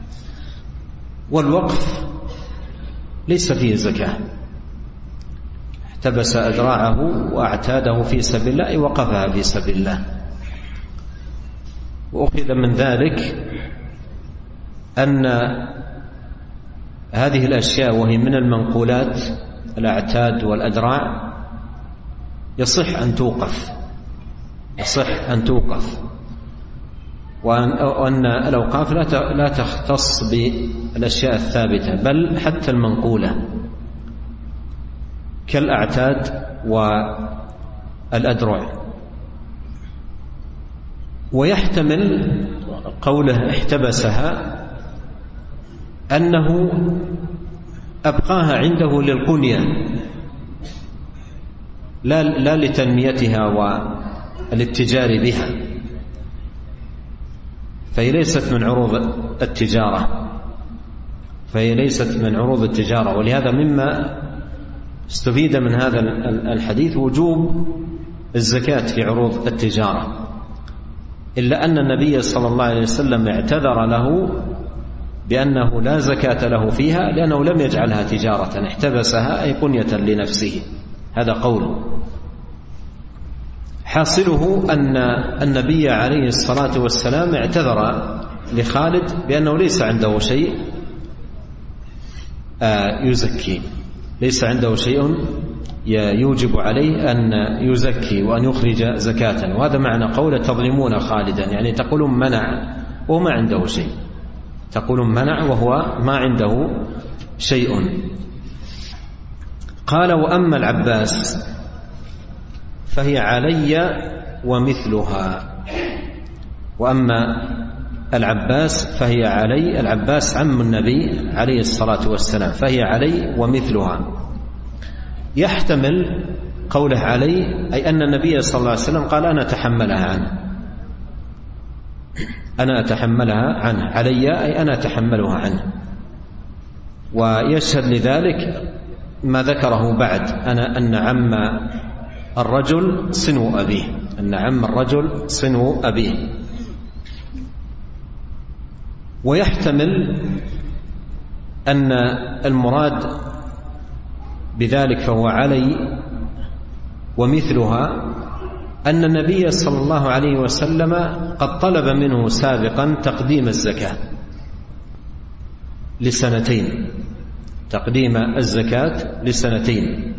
والوقف ليس فيه زكاة. احتبس أدراعه وأعتاده في سبيل الله أي وقفها في سبيل الله. وأخذ من ذلك أن هذه الأشياء وهي من المنقولات الأعتاد والأدراع يصح أن توقف، وأن الأوقاف لا تختص بالأشياء الثابتة بل حتى المنقولة كالأعتاد والأدرع. ويحتمل قوله احتبسها أنه أبقاها عنده للقنية لا لتنميتها والاتجار بها، فهي ليست من عروض التجارة. ولهذا مما استفيد من هذا الحديث وجوب الزكاة في عروض التجارة، إلا أن النبي صلى الله عليه وسلم اعتذر له بأنه لا زكاة له فيها لأنه لم يجعلها تجارة، احتبسها أي قنية لنفسه. هذا قول. حاصله أن النبي عليه الصلاة والسلام اعتذر لخالد بأنه ليس عنده شيء يزكي، ليس عنده شيء يوجب عليه أن يزكي وأن يخرج زكاة. وهذا معنى قول تظلمون خالدا، يعني تقولون منع وهو ما عنده شيء، تقولون منع وهو ما عنده شيء. قال وأما العباس فهي علي ومثلها. وأما العباس فهي علي، العباس عم النبي عليه الصلاة والسلام، فهي علي ومثلها. يحتمل قوله علي أي أن النبي صلى الله عليه وسلم قال أنا أتحملها عنه، أنا أتحملها عنه، علي أي أنا أتحملها عنه. ويشهد لذلك ما ذكره بعد أن عم الرجل صنو أبيه، أن عم الرجل صنو أبيه. ويحتمل أن المراد بذلك فهو علي ومثلها أن النبي صلى الله عليه وسلم قد طلب منه سابقا تقديم الزكاة لسنتين، تقديم الزكاة لسنتين،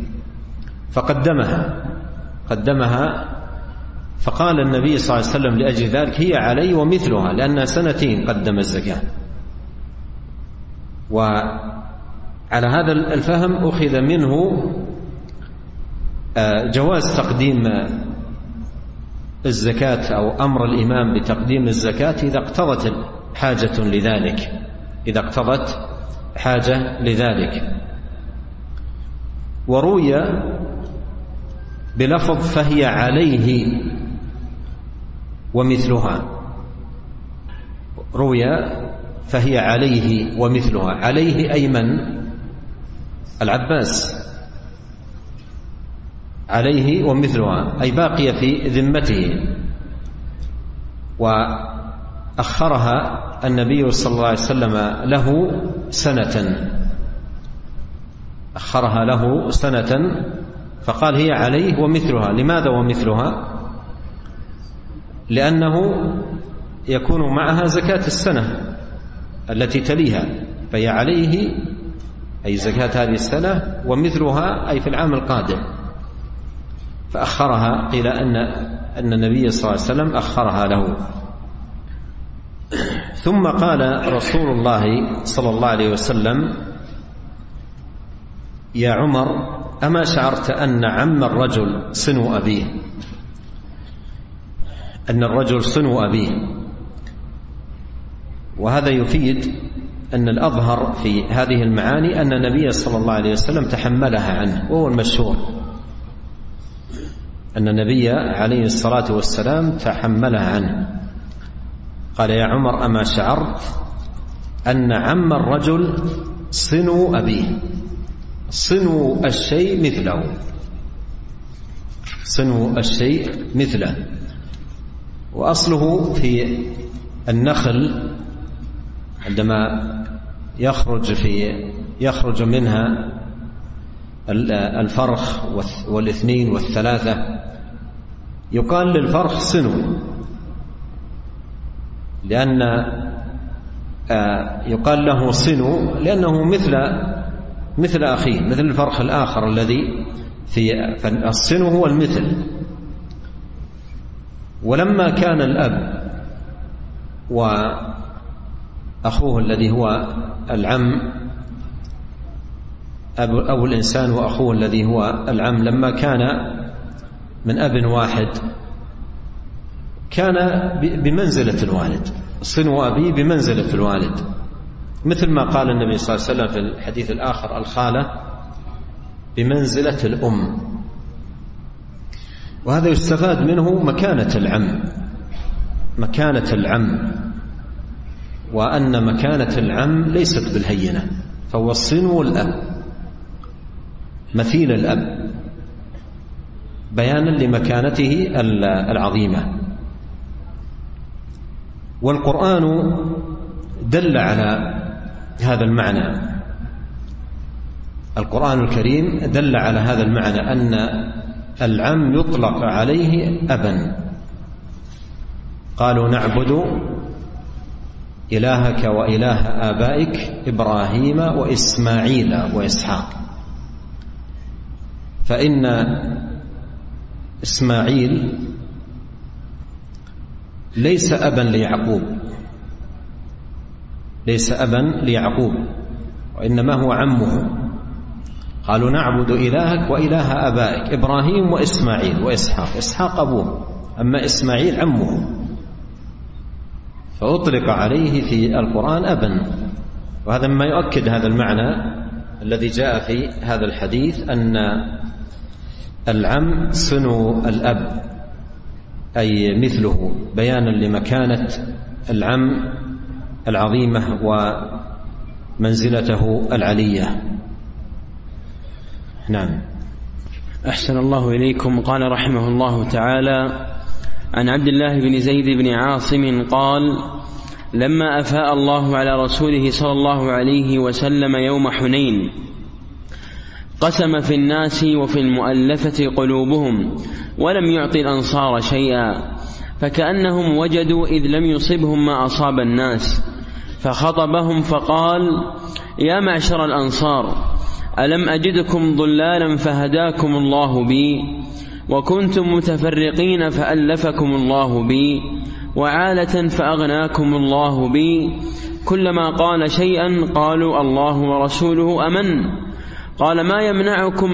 فقدمها فقال النبي صلى الله عليه وسلم لأجل ذلك هي علي ومثلها، لأنها سنتين قدم الزكاة. وعلى هذا الفهم أخذ منه جواز تقديم الزكاة أو أمر الإمام بتقديم الزكاة إذا اقتضت حاجة لذلك، إذا اقتضت حاجة لذلك. وروي بلفظ فهي عليه ومثلها، روي فهي عليه ومثلها، عليه أي من؟ العباس، عليه ومثلها أي باقية في ذمته. وأخرها النبي صلى الله عليه وسلم له سنة، أخرها له سنة فقال هي عليه ومثلها. لماذا ومثلها؟ لأنه يكون معها زكاة السنة التي تليها، فهي عليه أي زكاة هذه السنة، ومثلها أي في العام القادم، فأخرها. قيل أن النبي صلى الله عليه وسلم أخرها له. ثم قال رسول الله صلى الله عليه وسلم يا عمر أما شعرت أن عم الرجل صنو أبيه، أن الرجل صنو أبيه. وهذا يفيد أن الأظهر في هذه المعاني أن النبي صلى الله عليه وسلم تحملها عنه، وهو المشهور أن النبي عليه الصلاة والسلام تحملها عنه. قال يا عمر أما شعرت أن عم الرجل صنو أبيه، صنو الشيء مثله، صنو الشيء مثله. وأصله في النخل عندما يخرج منها الفرخ والاثنين والثلاثة يقال للفرخ صنو، لأن يقال له صنو لأنه مثل أخيه، مثل الفرخ الآخر الذي في الصنو هو المثل. ولما كان الأب وأخوه الذي هو العم، أبو الإنسان وأخوه الذي هو العم، لما كان من أب واحد كان بمنزلة الوالد، صنو أبي بمنزلة الوالد، مثل ما قال النبي صلى الله عليه وسلم في الحديث الآخر الخالة بمنزلة الأم. وهذا يستفاد منه مكانة العم، مكانة العم، وأن مكانة العم ليست بالهينة، فهو صنو الأب مثيل الأب، بيانا لمكانته العظيمة. والقرآن دل على هذا المعنى، القرآن الكريم دل على هذا المعنى أن العم يطلق عليه أبا. قالوا نعبد إلهك وإله آبائك إبراهيم وإسماعيل وإسحاق، فإن إسماعيل ليس أبا ليعقوب، ليس أبا ليعقوب، وإنما هو عمه. قالوا نعبد إلهك وإله آبائك إبراهيم وإسماعيل وإسحاق، إسحاق أبوه، أما إسماعيل عمه، فأطلق عليه في القرآن أبا. وهذا ما يؤكد هذا المعنى الذي جاء في هذا الحديث أن العم سنو الأب، أي مثله، بيانا لمكانة العم العظيمة ومنزلته العلية. نعم. أحسن الله إليكم. قال رحمه الله تعالى: عن عبد الله بن زيد بن عاصم قال: لما أفاء الله على رسوله صلى الله عليه وسلم يوم حنين قسم في الناس وفي المؤلفة قلوبهم ولم يعط الأنصار شيئا، فكأنهم وجدوا إذ لم يصبهم ما أصاب الناس، فخطبهم فقال: يا معشر الأنصار، ألم أجدكم ضلالا فهداكم الله بي، وكنتم متفرقين فألفكم الله بي، وعالة فأغناكم الله بي، كلما قال شيئا قالوا الله ورسوله أمن. قال: ما يمنعكم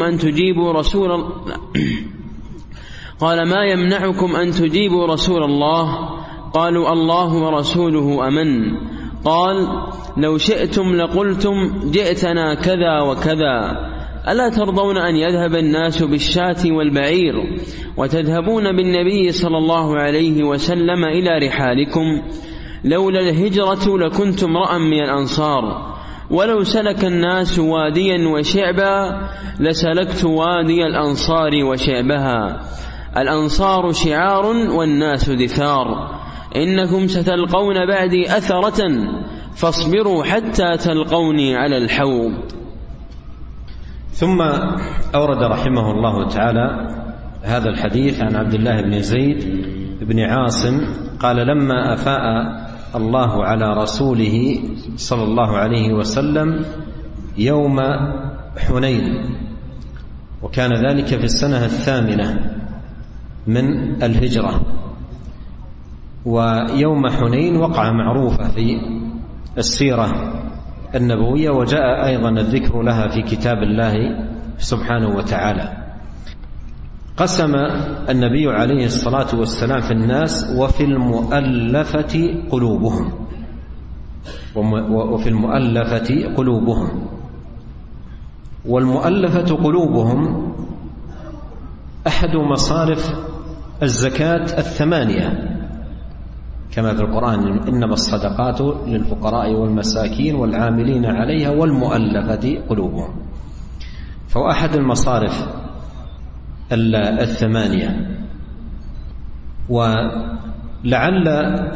أن تجيبوا رسول الله؟ قالوا: الله ورسوله أمن. قال: لو شئتم لقلتم جئتنا كذا وكذا، ألا ترضون أن يذهب الناس بالشاة والبعير وتذهبون بالنبي صلى الله عليه وسلم إلى رحالكم؟ لولا الهجرة لكنت امرأ من الأنصار، ولو سلك الناس واديا وشعبا لسلكت وادي الأنصار وشعبها. الأنصار شعار والناس دثار، إنكم ستلقون بعدي أثرة، فاصبروا حتى تلقوني على الحوض. ثم أورد رحمه الله تعالى هذا الحديث عن عبد الله بن زيد بن عاصم قال: لما أفاء الله على رسوله صلى الله عليه وسلم يوم حنين، وكان ذلك في السنة 8 من الهجرة. ويوم حنين وقعة معروفة في السيرة النبوية، وجاء أيضا الذكر لها في كتاب الله سبحانه وتعالى. قسم النبي عليه الصلاة والسلام في الناس وفي المؤلفة قلوبهم، وفي المؤلفة قلوبهم. والمؤلفة قلوبهم أحد مصارف الزكاة 8 كما في القرآن: إنما الصدقات للفقراء والمساكين والعاملين عليها والمؤلفة قلوبهم. فهو أحد المصارف 8. ولعل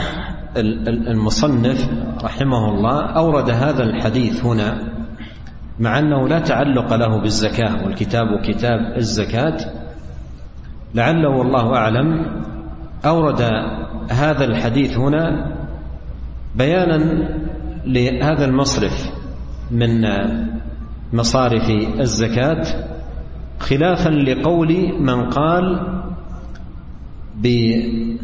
المصنف رحمه الله أورد هذا الحديث هنا مع أنه لا تعلق له بالزكاة، والكتاب كتاب الزكاة، لعله والله أعلم أورد هذا الحديث هنا بيانا لهذا المصرف من مصارف الزكاة، خلافا لقول من قال بعدم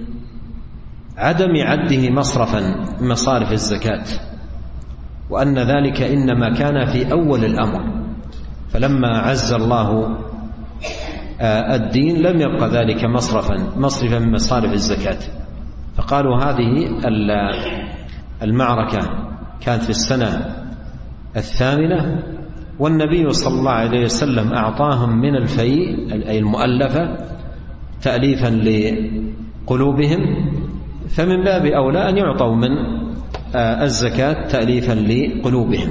عده مصرفا مصارف الزكاة، وأن ذلك إنما كان في أول الأمر، فلما عز الله الدين لم يبقى ذلك مصرفا من مصارف الزكاة. فقالوا هذه المعركة كانت في السنة 8، والنبي صلى الله عليه وسلم أعطاهم من الفيء أي المؤلفة تأليفا لقلوبهم، فمن باب أولى أن يعطوا من الزكاة تأليفا لقلوبهم.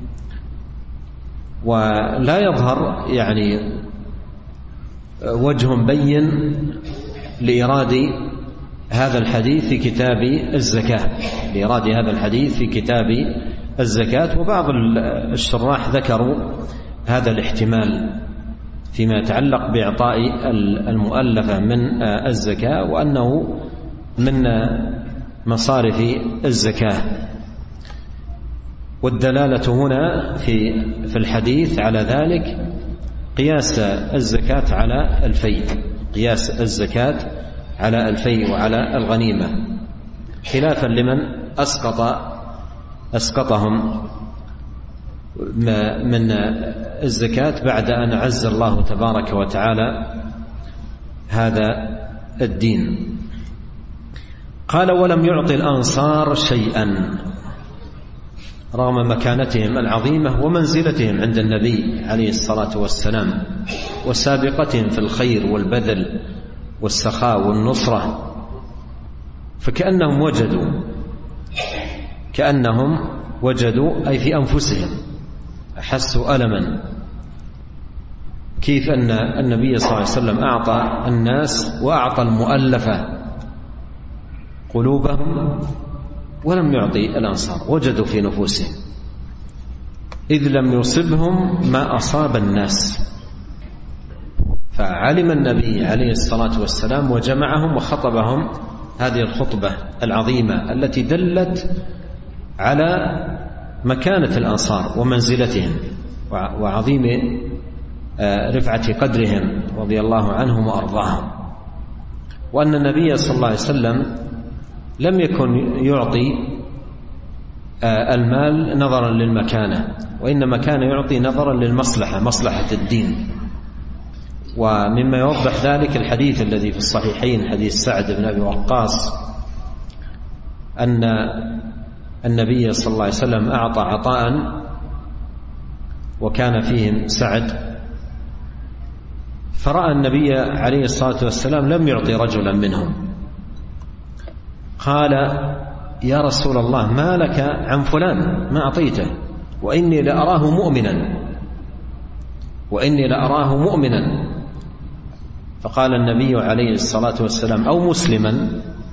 ولا يظهر يعني وجه بين لإيراد هذا الحديث في كتاب الزكاة، لإيراد هذا الحديث في كتاب الزكاة. وبعض الشراح ذكروا هذا الاحتمال فيما يتعلق بإعطاء المؤلفة من الزكاة، وأنه من مصارف الزكاة. والدلالة هنا في الحديث على ذلك قياس الزكاة على الفيء، قياس الزكاة على الفيء وعلى الغنيمة، خلافا لمن أسقطهم من الزكاة بعد أن أعز الله تبارك وتعالى هذا الدين. قال: ولم يعطي الأنصار شيئا. رغم مكانتهم العظيمة ومنزلتهم عند النبي عليه الصلاة والسلام وسابقتهم في الخير والبذل والسخاء والنصرة، كأنهم وجدوا أي في أنفسهم أحسوا ألما، كيف أن النبي صلى الله عليه وسلم أعطى الناس وأعطى المؤلفة قلوبهم ولم يعطي الأنصار، وجدوا في نفوسهم إذ لم يصبهم ما أصاب الناس. فعلم النبي عليه الصلاة والسلام وجمعهم وخطبهم هذه الخطبة العظيمة التي دلت على مكانة الأنصار ومنزلتهم وعظيم رفعة قدرهم رضي الله عنهم وأرضاهم، وأن النبي صلى الله عليه وسلم لم يكن يعطي المال نظرا للمكانة، وإنما كان يعطي نظرا للمصلحة، مصلحة الدين. ومما يوضح ذلك الحديث الذي في الصحيحين، حديث سعد بن أبي وقاص، أن النبي صلى الله عليه وسلم أعطى عطاء وكان فيهم سعد، فرأى النبي عليه الصلاة والسلام لم يعطي رجلا منهم، قال: يا رسول الله ما لك عن فلان ما أعطيته وإني لأراه مؤمنا. فقال النبي عليه الصلاة والسلام: أو مسلما.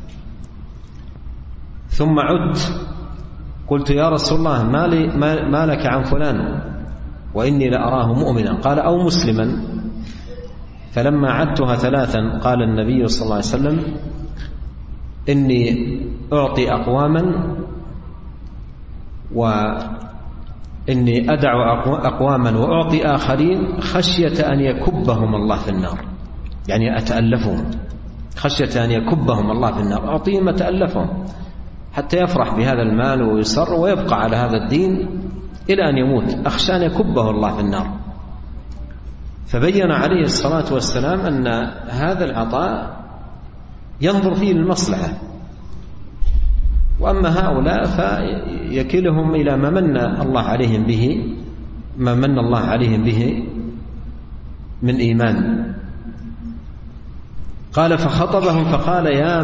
ثم عدت قلت: يا رسول الله ما لك عن فلان وإني لأراه مؤمنا. قال: أو مسلما. فلما عدتها 3 قال النبي صلى الله عليه وسلم: إني أعطي أقواما وإني أدع أقواما وأعطي آخرين خشية أن يكبهم الله في النار، يعني أتألفهم خشية أن يكبهم الله في النار، أعطيهم أتألفهم حتى يفرح بهذا المال ويسر ويبقى على هذا الدين إلى أن يموت، أخشى أن يكبه الله في النار. فبين عليه الصلاة والسلام أن هذا العطاء ينظر فيه المصلحة، وأما هؤلاء فيكلهم إلى ما من الله عليهم به من إيمان. قال: فخطبهم فقال: يا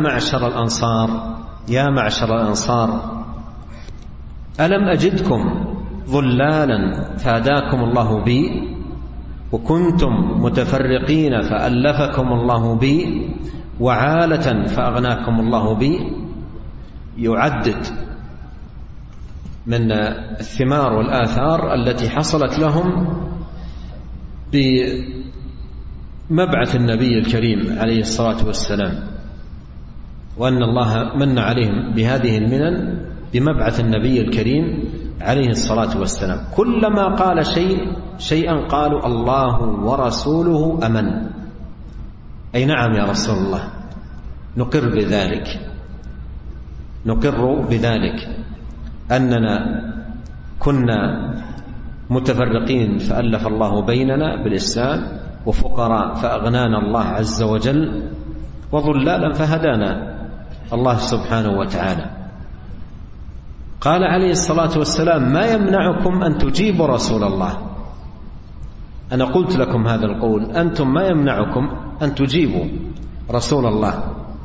معشر الأنصار ألم أجدكم ضلالا فهداكم الله بي، وكنتم متفرقين فألفكم الله بي، وعالة فأغناكم الله بي. يعدد من الثمار والآثار التي حصلت لهم بمبعث النبي الكريم عليه الصلاة والسلام، وأن الله من عليهم بهذه المنن بمبعث النبي الكريم عليه الصلاة والسلام. كلما قال شيئا قالوا: الله ورسوله أمن. أي نعم يا رسول الله، نقر بذلك أننا كنا متفرقين فألف الله بيننا بالإسلام، وفقراء فأغنانا الله عز وجل، وضلالا فهدانا الله سبحانه وتعالى. قال عليه الصلاة والسلام: ما يمنعكم أن تجيبوا رسول الله؟ أنا قلت لكم هذا القول، أنتم ما يمنعكم أن تجيبوا رسول الله؟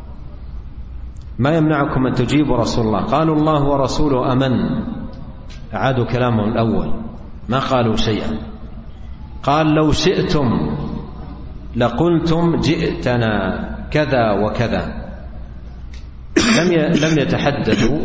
ما يمنعكم أن تجيبوا رسول الله؟ قالوا: الله ورسوله أمن. أعادوا كلامهم الأول، ما قالوا شيئا. قال: لو شئتم لقلتم جئتنا كذا وكذا. لم يتحدثوا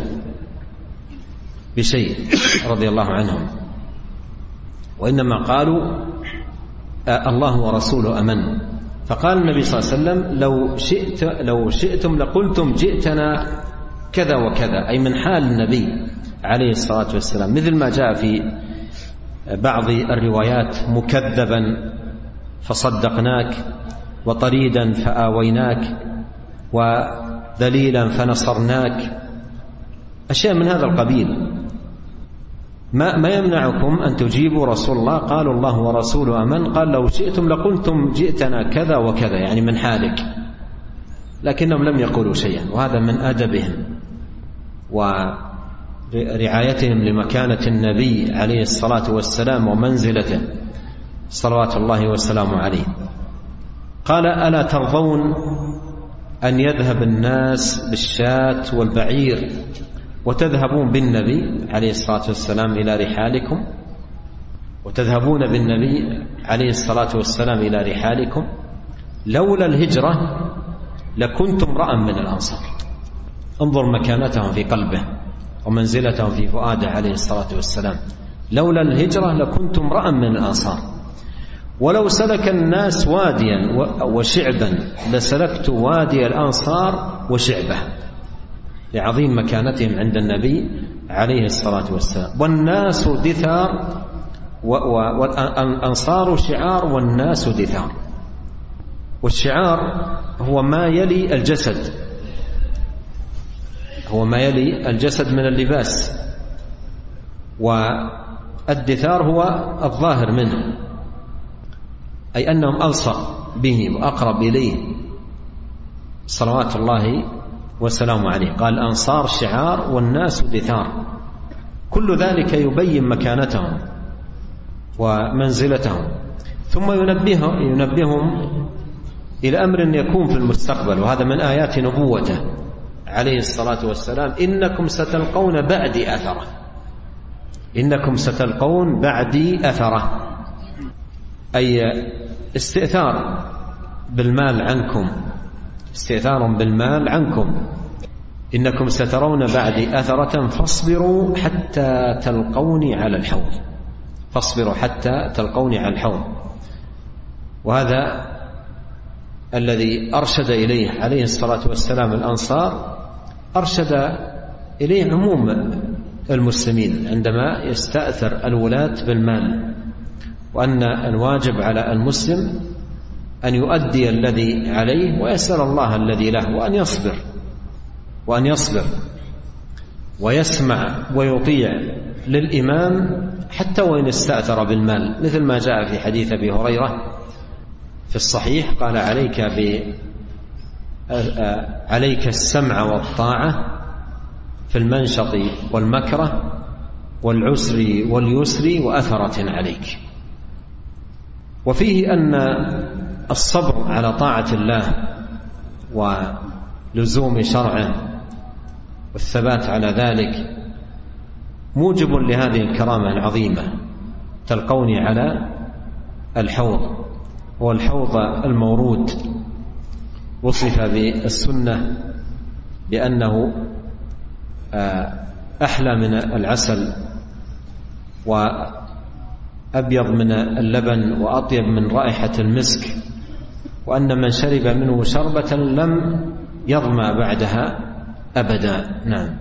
بشيء رضي الله عنهم، وإنما قالوا: الله ورسوله أمن. فقال النبي صلى الله عليه وسلم: لو شئتم لقلتم جئتنا كذا وكذا، أي من حال النبي عليه الصلاة والسلام، مثل ما جاء في بعض الروايات: مكذبا فصدقناك، وطريدا فآويناك، وذليلا فنصرناك، أشياء من هذا القبيل. ما يمنعكم أن تجيبوا رسول الله؟ قالوا: الله ورسوله أمن. قال: لو شئتم لقلتم جئتنا كذا وكذا، يعني من حالك. لكنهم لم يقولوا شيئا، وهذا من أدبهم رعايتهم لمكانة النبي عليه الصلاة والسلام ومنزلته صلوات الله وسلامه عليه. قال: ألا ترضون أن يذهب الناس بالشاة والبعير وتذهبون بالنبي عليه الصلاة والسلام إلى رحالكم، وتذهبون بالنبي عليه الصلاة والسلام إلى رحالكم؟ لولا الهجرة لكنتم امرأ من الأنصار. انظر مكانتهم في قلبه ومنزلتهم في فؤاده عليه الصلاة والسلام. لولا الهجرة لكنتم امرأ من الأنصار. ولو سلك الناس واديا وشعبا لسلكت وادي الأنصار وشعبه، لعظيم مكانتهم عند النبي عليه الصلاة والسلام. والناس دثار، والأنصار شعار والناس دثار. والشعار هو ما يلي الجسد، هو ما يلي الجسد من اللباس، والدثار هو الظاهر منه، أي أنهم ألصق به وأقرب إليه صلوات الله وسلامه عليه. قال: الأنصار شعار والناس دثار. كل ذلك يبين مكانتهم ومنزلتهم. ثم ينبههم إلى أمر يكون في المستقبل، وهذا من آيات نبوته عليه الصلاة والسلام: إنكم ستلقون بعدي أثرة. إنكم ستلقون بعدي أثرة، أي استئثار بالمال عنكم، استئثار بالمال عنكم. إنكم سترون بعدي أثرة فاصبروا حتى تلقوني على الحوض. فاصبروا حتى تلقوني على الحوض. وهذا الذي أرشد إليه عليه الصلاة والسلام الأنصار، أرشد إليه عموم المسلمين عندما يستأثر الولاة بالمال، وأن الواجب على المسلم أن يؤدي الذي عليه ويسأل الله الذي له، وأن يصبر ويسمع ويطيع للإمام حتى وإن استأثر بالمال، مثل ما جاء في حديث أبي هريرة في الصحيح: قال: عليك السمع والطاعة في المنشط والمكره والعسر واليسر وأثرة عليك. وفيه أن الصبر على طاعة الله ولزوم شرعه والثبات على ذلك موجب لهذه الكرامة العظيمة. تلقوني على الحوض، هو الحوض المورود، وصف بالسنة بأنه أحلى من العسل وأبيض من اللبن وأطيب من رائحة المسك، وأن من شرب منه شربة لم يظمأ بعدها أبدا. نعم.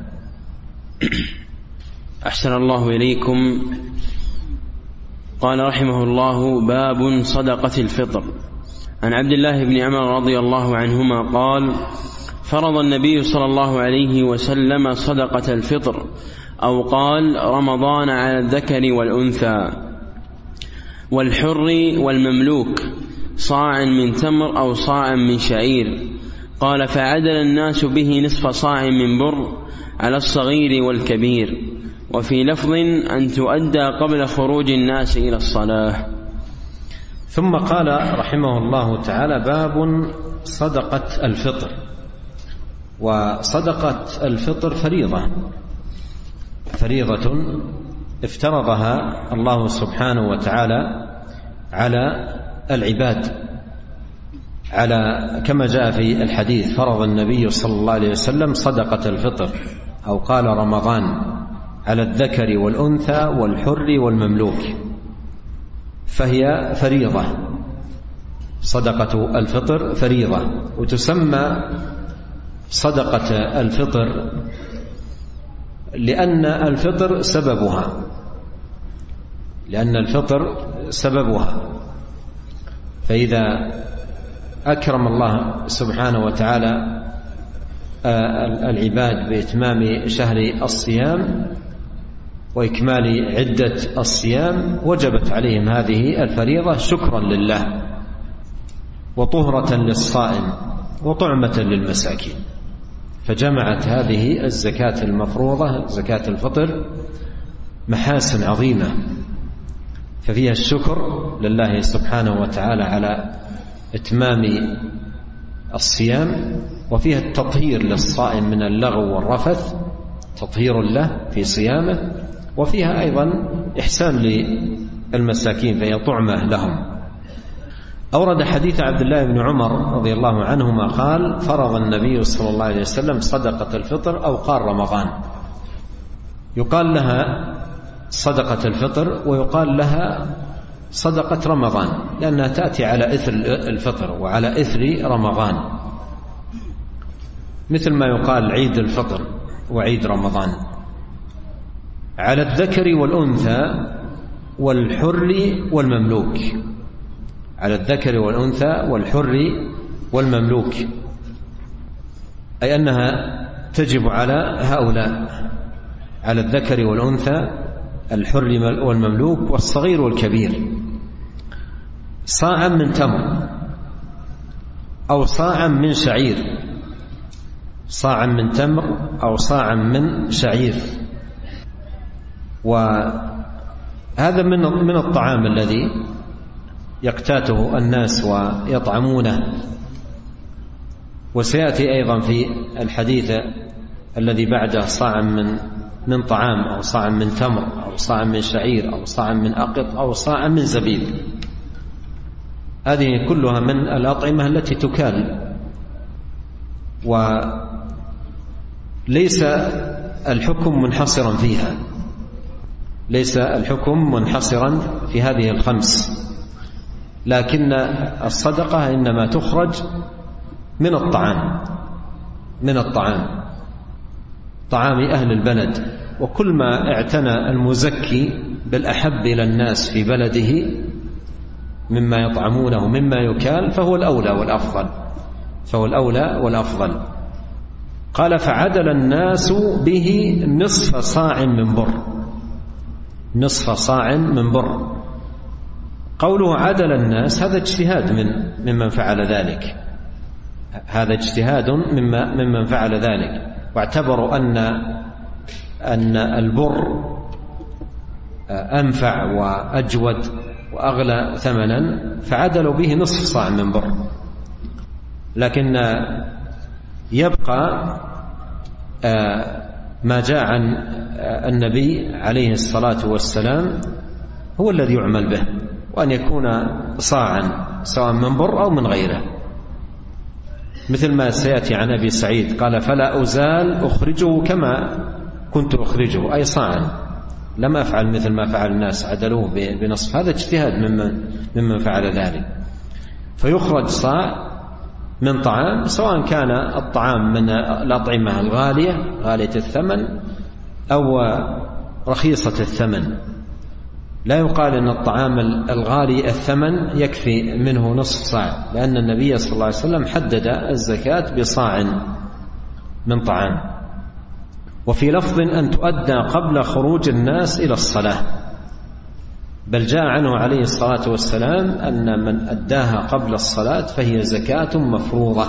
أحسن الله إليكم. قال رحمه الله: باب صدقة الفطر. عن عبد الله بن عمر رضي الله عنهما قال: فرض النبي صلى الله عليه وسلم صدقة الفطر، أو قال رمضان، على الذكر والأنثى والحر والمملوك، صاع من تمر أو صاع من شعير. قال: فعدل الناس به نصف صاع من بر على الصغير والكبير. وفي لفظ: أن تؤدى قبل خروج الناس إلى الصلاة. ثم قال رحمه الله تعالى: باب صدقة الفطر. وصدقة الفطر فريضة افترضها الله سبحانه وتعالى على العباد، كما جاء في الحديث: فرض النبي صلى الله عليه وسلم صدقة الفطر، أو قال رمضان، على الذكر والأنثى والحر والمملوك. فهي فريضة، صدقة الفطر فريضة. وتسمى صدقة الفطر لأن الفطر سببها، فإذا أكرم الله سبحانه وتعالى العباد بإتمام شهر الصيام وإكمال عدة الصيام، وجبت عليهم هذه الفريضة شكرا لله وطهرة للصائم وطعمة للمساكين. فجمعت هذه الزكاة المفروضة زكاة الفطر محاسن عظيمة، ففيها الشكر لله سبحانه وتعالى على إتمام الصيام، وفيها التطهير للصائم من اللغو والرفث، تطهير له في صيامه، وفيها أيضا إحسان للمساكين فهي طعمة لهم. أورد حديث عبد الله بن عمر رضي الله عنهما قال: فرض النبي صلى الله عليه وسلم صدقة الفطر أو قال رمضان. يقال لها صدقة الفطر ويقال لها صدقة رمضان، لأنها تأتي على إثر الفطر وعلى إثر رمضان، مثل ما يقال عيد الفطر وعيد رمضان. على الذكر والأنثى والحر والمملوك، على الذكر والأنثى والحر والمملوك، أي أنها تجب على هؤلاء، على الذكر والأنثى الحر والمملوك والصغير والكبير، صاعا من تمر أو صاعا من شعير، صاعا من تمر أو صاعا من شعير. وهذا من الطعام الذي يقتاته الناس ويطعمونه. وسيأتي أيضا في الحديث الذي بعده صاعا من طعام أو صاعا من تمر أو صاعا من شعير أو صاعا من أقط أو صاعا من زبيب. هذه كلها من الأطعمة التي تكال، وليس الحكم منحصرا فيها، ليس الحكم منحصرا في هذه الخمس، لكن الصدقة إنما تخرج من الطعام، من الطعام، طعام أهل البلد. وكل ما اعتنى المزكي بالأحب إلى الناس في بلده مما يطعمونه مما يكال فهو الأولى والأفضل، فهو الأولى والأفضل. قال: فعدل الناس به نصف صاع من بر، نصف صاع من بر. قوله عدل الناس هذا اجتهاد ممن فعل ذلك، هذا اجتهاد ممن فعل ذلك، واعتبروا أن البر أنفع وأجود وأغلى ثمنا فعدلوا به نصف صاع من بر. لكن يبقى ما جاء عن النبي عليه الصلاة والسلام هو الذي يعمل به، وأن يكون صاعا سواء من بر أو من غيره، مثل ما سيأتي عن أبي سعيد قال: فلا أزال أخرجه كما كنت أخرجه، أي صاعا، لم أفعل مثل ما فعل الناس عدلوه بنصف. هذا اجتهاد ممن فعل ذلك. فيخرج صاع من طعام، سواء كان الطعام من الأطعمة الغالية غالية الثمن أو رخيصة الثمن. لا يقال أن الطعام الغالي الثمن يكفي منه نصف صاع، لأن النبي صلى الله عليه وسلم حدد الزكاة بصاع من طعام. وفي لفظ أن تؤدى قبل خروج الناس إلى الصلاة، بل جاء عنه عليه الصلاة والسلام أن من أداها قبل الصلاة فهي زكاة مفروضة،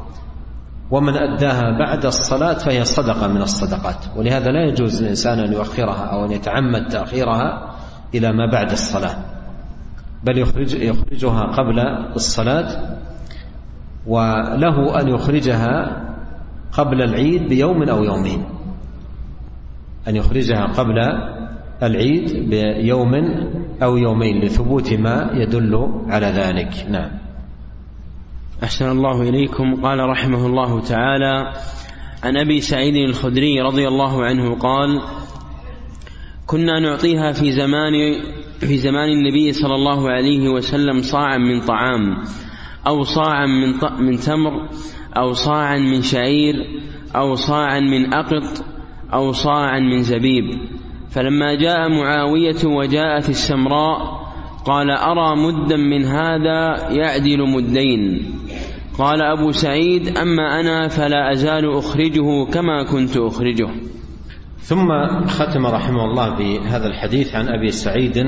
ومن أداها بعد الصلاة فهي صدقة من الصدقات. ولهذا لا يجوز للإنسان أن يؤخرها أو أن يتعمد تأخيرها إلى ما بعد الصلاة، بل يخرجها قبل الصلاة، وله أن يخرجها قبل العيد بيوم أو يومين، أن يخرجها قبل العيد بيوم أو يومين لثبوت ما يدل على ذلك. نعم. أحسن الله إليكم. قال رحمه الله تعالى: عن أبي سعيد الخدري رضي الله عنه قال: كنا نعطيها في زمان النبي صلى الله عليه وسلم صاعا من طعام أو صاعا من تمر أو صاعا من شعير أو صاعا من أقط أو صاعا من زبيب. فلما جاء معاوية وجاءت السمراء قال: أرى مدا من هذا يعدل مدين. قال أبو سعيد: أما أنا فلا أزال أخرجه كما كنت أخرجه. ثم ختم رحمه الله بهذا الحديث عن أبي سعيد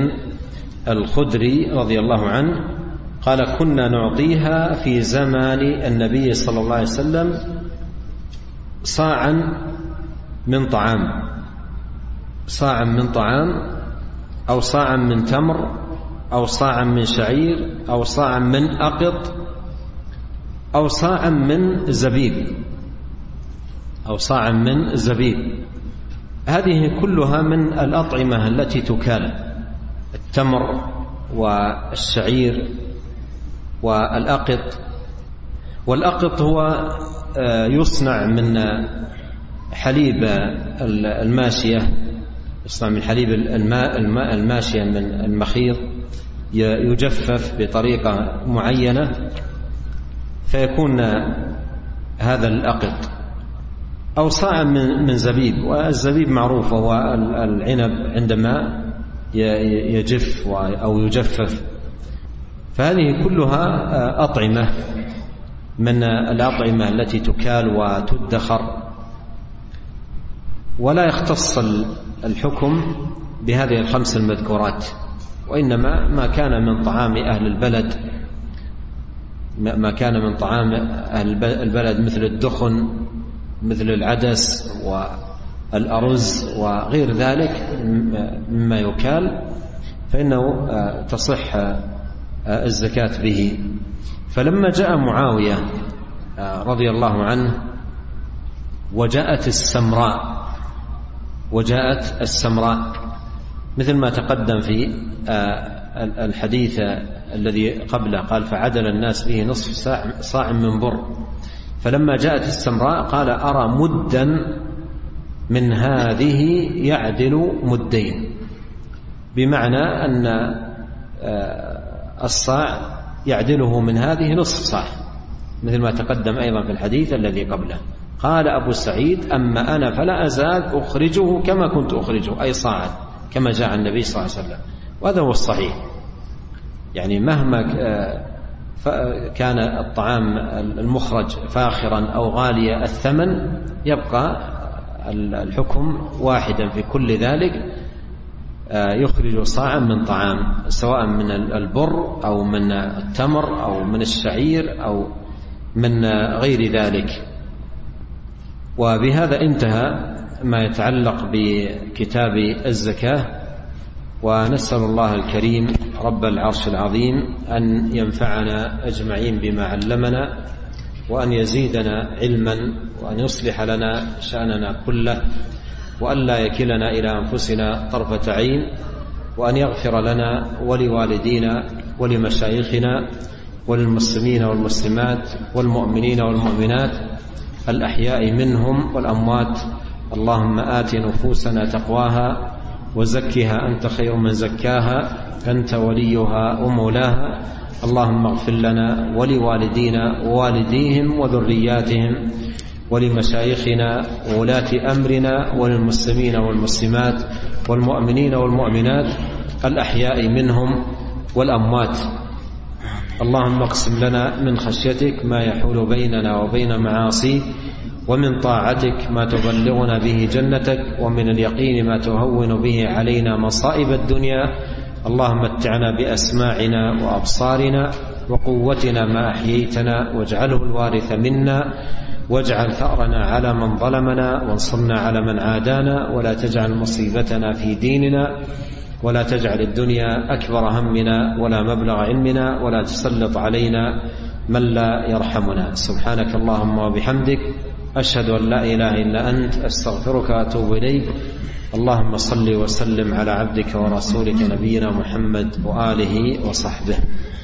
الخدري رضي الله عنه قال: كنا نعطيها في زمان النبي صلى الله عليه وسلم صاعا من طعام، صاعا من طعام، أو صاعا من تمر، أو صاعا من شعير، أو صاعا من أقط، أو صاعا من زبيب، أو صاعا من زبيب. هذه كلها من الأطعمة التي تكال: التمر والشعير والأقط. والأقط هو يصنع من حليب الماشية، يصنع من حليب الماشية من المخيط، يجفف بطريقة معينة فيكون هذا الأقط. أو صاع من زبيب، والزبيب معروف هو العنب عندما يجف أو يجفف. فهذه كلها أطعمة من الأطعمة التي تكال وتدخر. ولا يختص الحكم بهذه الخمس المذكورات، وإنما ما كان من طعام أهل البلد، ما كان من طعام أهل البلد مثل الدخن، مثل العدس والأرز وغير ذلك مما يكال، فإنه تصح الزكاة به. فلما جاء معاوية رضي الله عنه وجاءت السمراء مثل ما تقدم في الحديث الذي قبله، قال: فعدل الناس به نصف صاع من بر. فلما جاءت السمراء قال: أرى مدا من هذه يعدل مدين، بمعنى أن الصاع يعدله من هذه نصف صاع، مثل ما تقدم أيضا في الحديث الذي قبله. قال أبو سعيد: أما أنا فلا أزال أخرجه كما كنت أخرجه، أي صاعا كما جاء النبي صلى الله عليه وسلم. وهذا هو الصحيح، يعني مهما كان الطعام المخرج فاخرا أو غالي الثمن يبقى الحكم واحدا في كل ذلك، يخرج صاعا من طعام، سواء من البر أو من التمر أو من الشعير أو من غير ذلك. وبهذا انتهى ما يتعلق بكتاب الزكاة، ونسأل الله الكريم رب العرش العظيم أن ينفعنا أجمعين بما علمنا، وأن يزيدنا علما، وأن يصلح لنا شأننا كله، وأن لا يكلنا إلى أنفسنا طرفة عين، وأن يغفر لنا ولوالدينا ولمشايخنا وللمسلمين والمسلمات والمؤمنين والمؤمنات الأحياء منهم والأموات. اللهم آت نفوسنا تقواها وزكها أنت خير من زكاها، أنت وليها ومولاها. اللهم اغفر لنا ولوالدينا ووالديهم وذرياتهم ولمشايخنا وولاة أمرنا وللمسلمين والمسلمات والمؤمنين والمؤمنات الأحياء منهم والأموات. اللهم اقسم لنا من خشيتك ما يحول بيننا وبين معاصيك، ومن طاعتك ما تبلغنا به جنتك، ومن اليقين ما تهون به علينا مصائب الدنيا. اللهم متعنا بأسماعنا وأبصارنا وقوتنا ما أحييتنا، واجعله الوارث منا، واجعل ثأرنا على من ظلمنا، وانصرنا على من عادانا، ولا تجعل مصيبتنا في ديننا، ولا تجعل الدنيا أكبر همنا ولا مبلغ علمنا، ولا تسلط علينا من لا يرحمنا. سبحانك اللهم وبحمدك، أشهد أن لا إله إلا أنت، أستغفرك وأتوب إليك. اللهم صل وسلم على عبدك ورسولك نبينا محمد وآله وصحبه.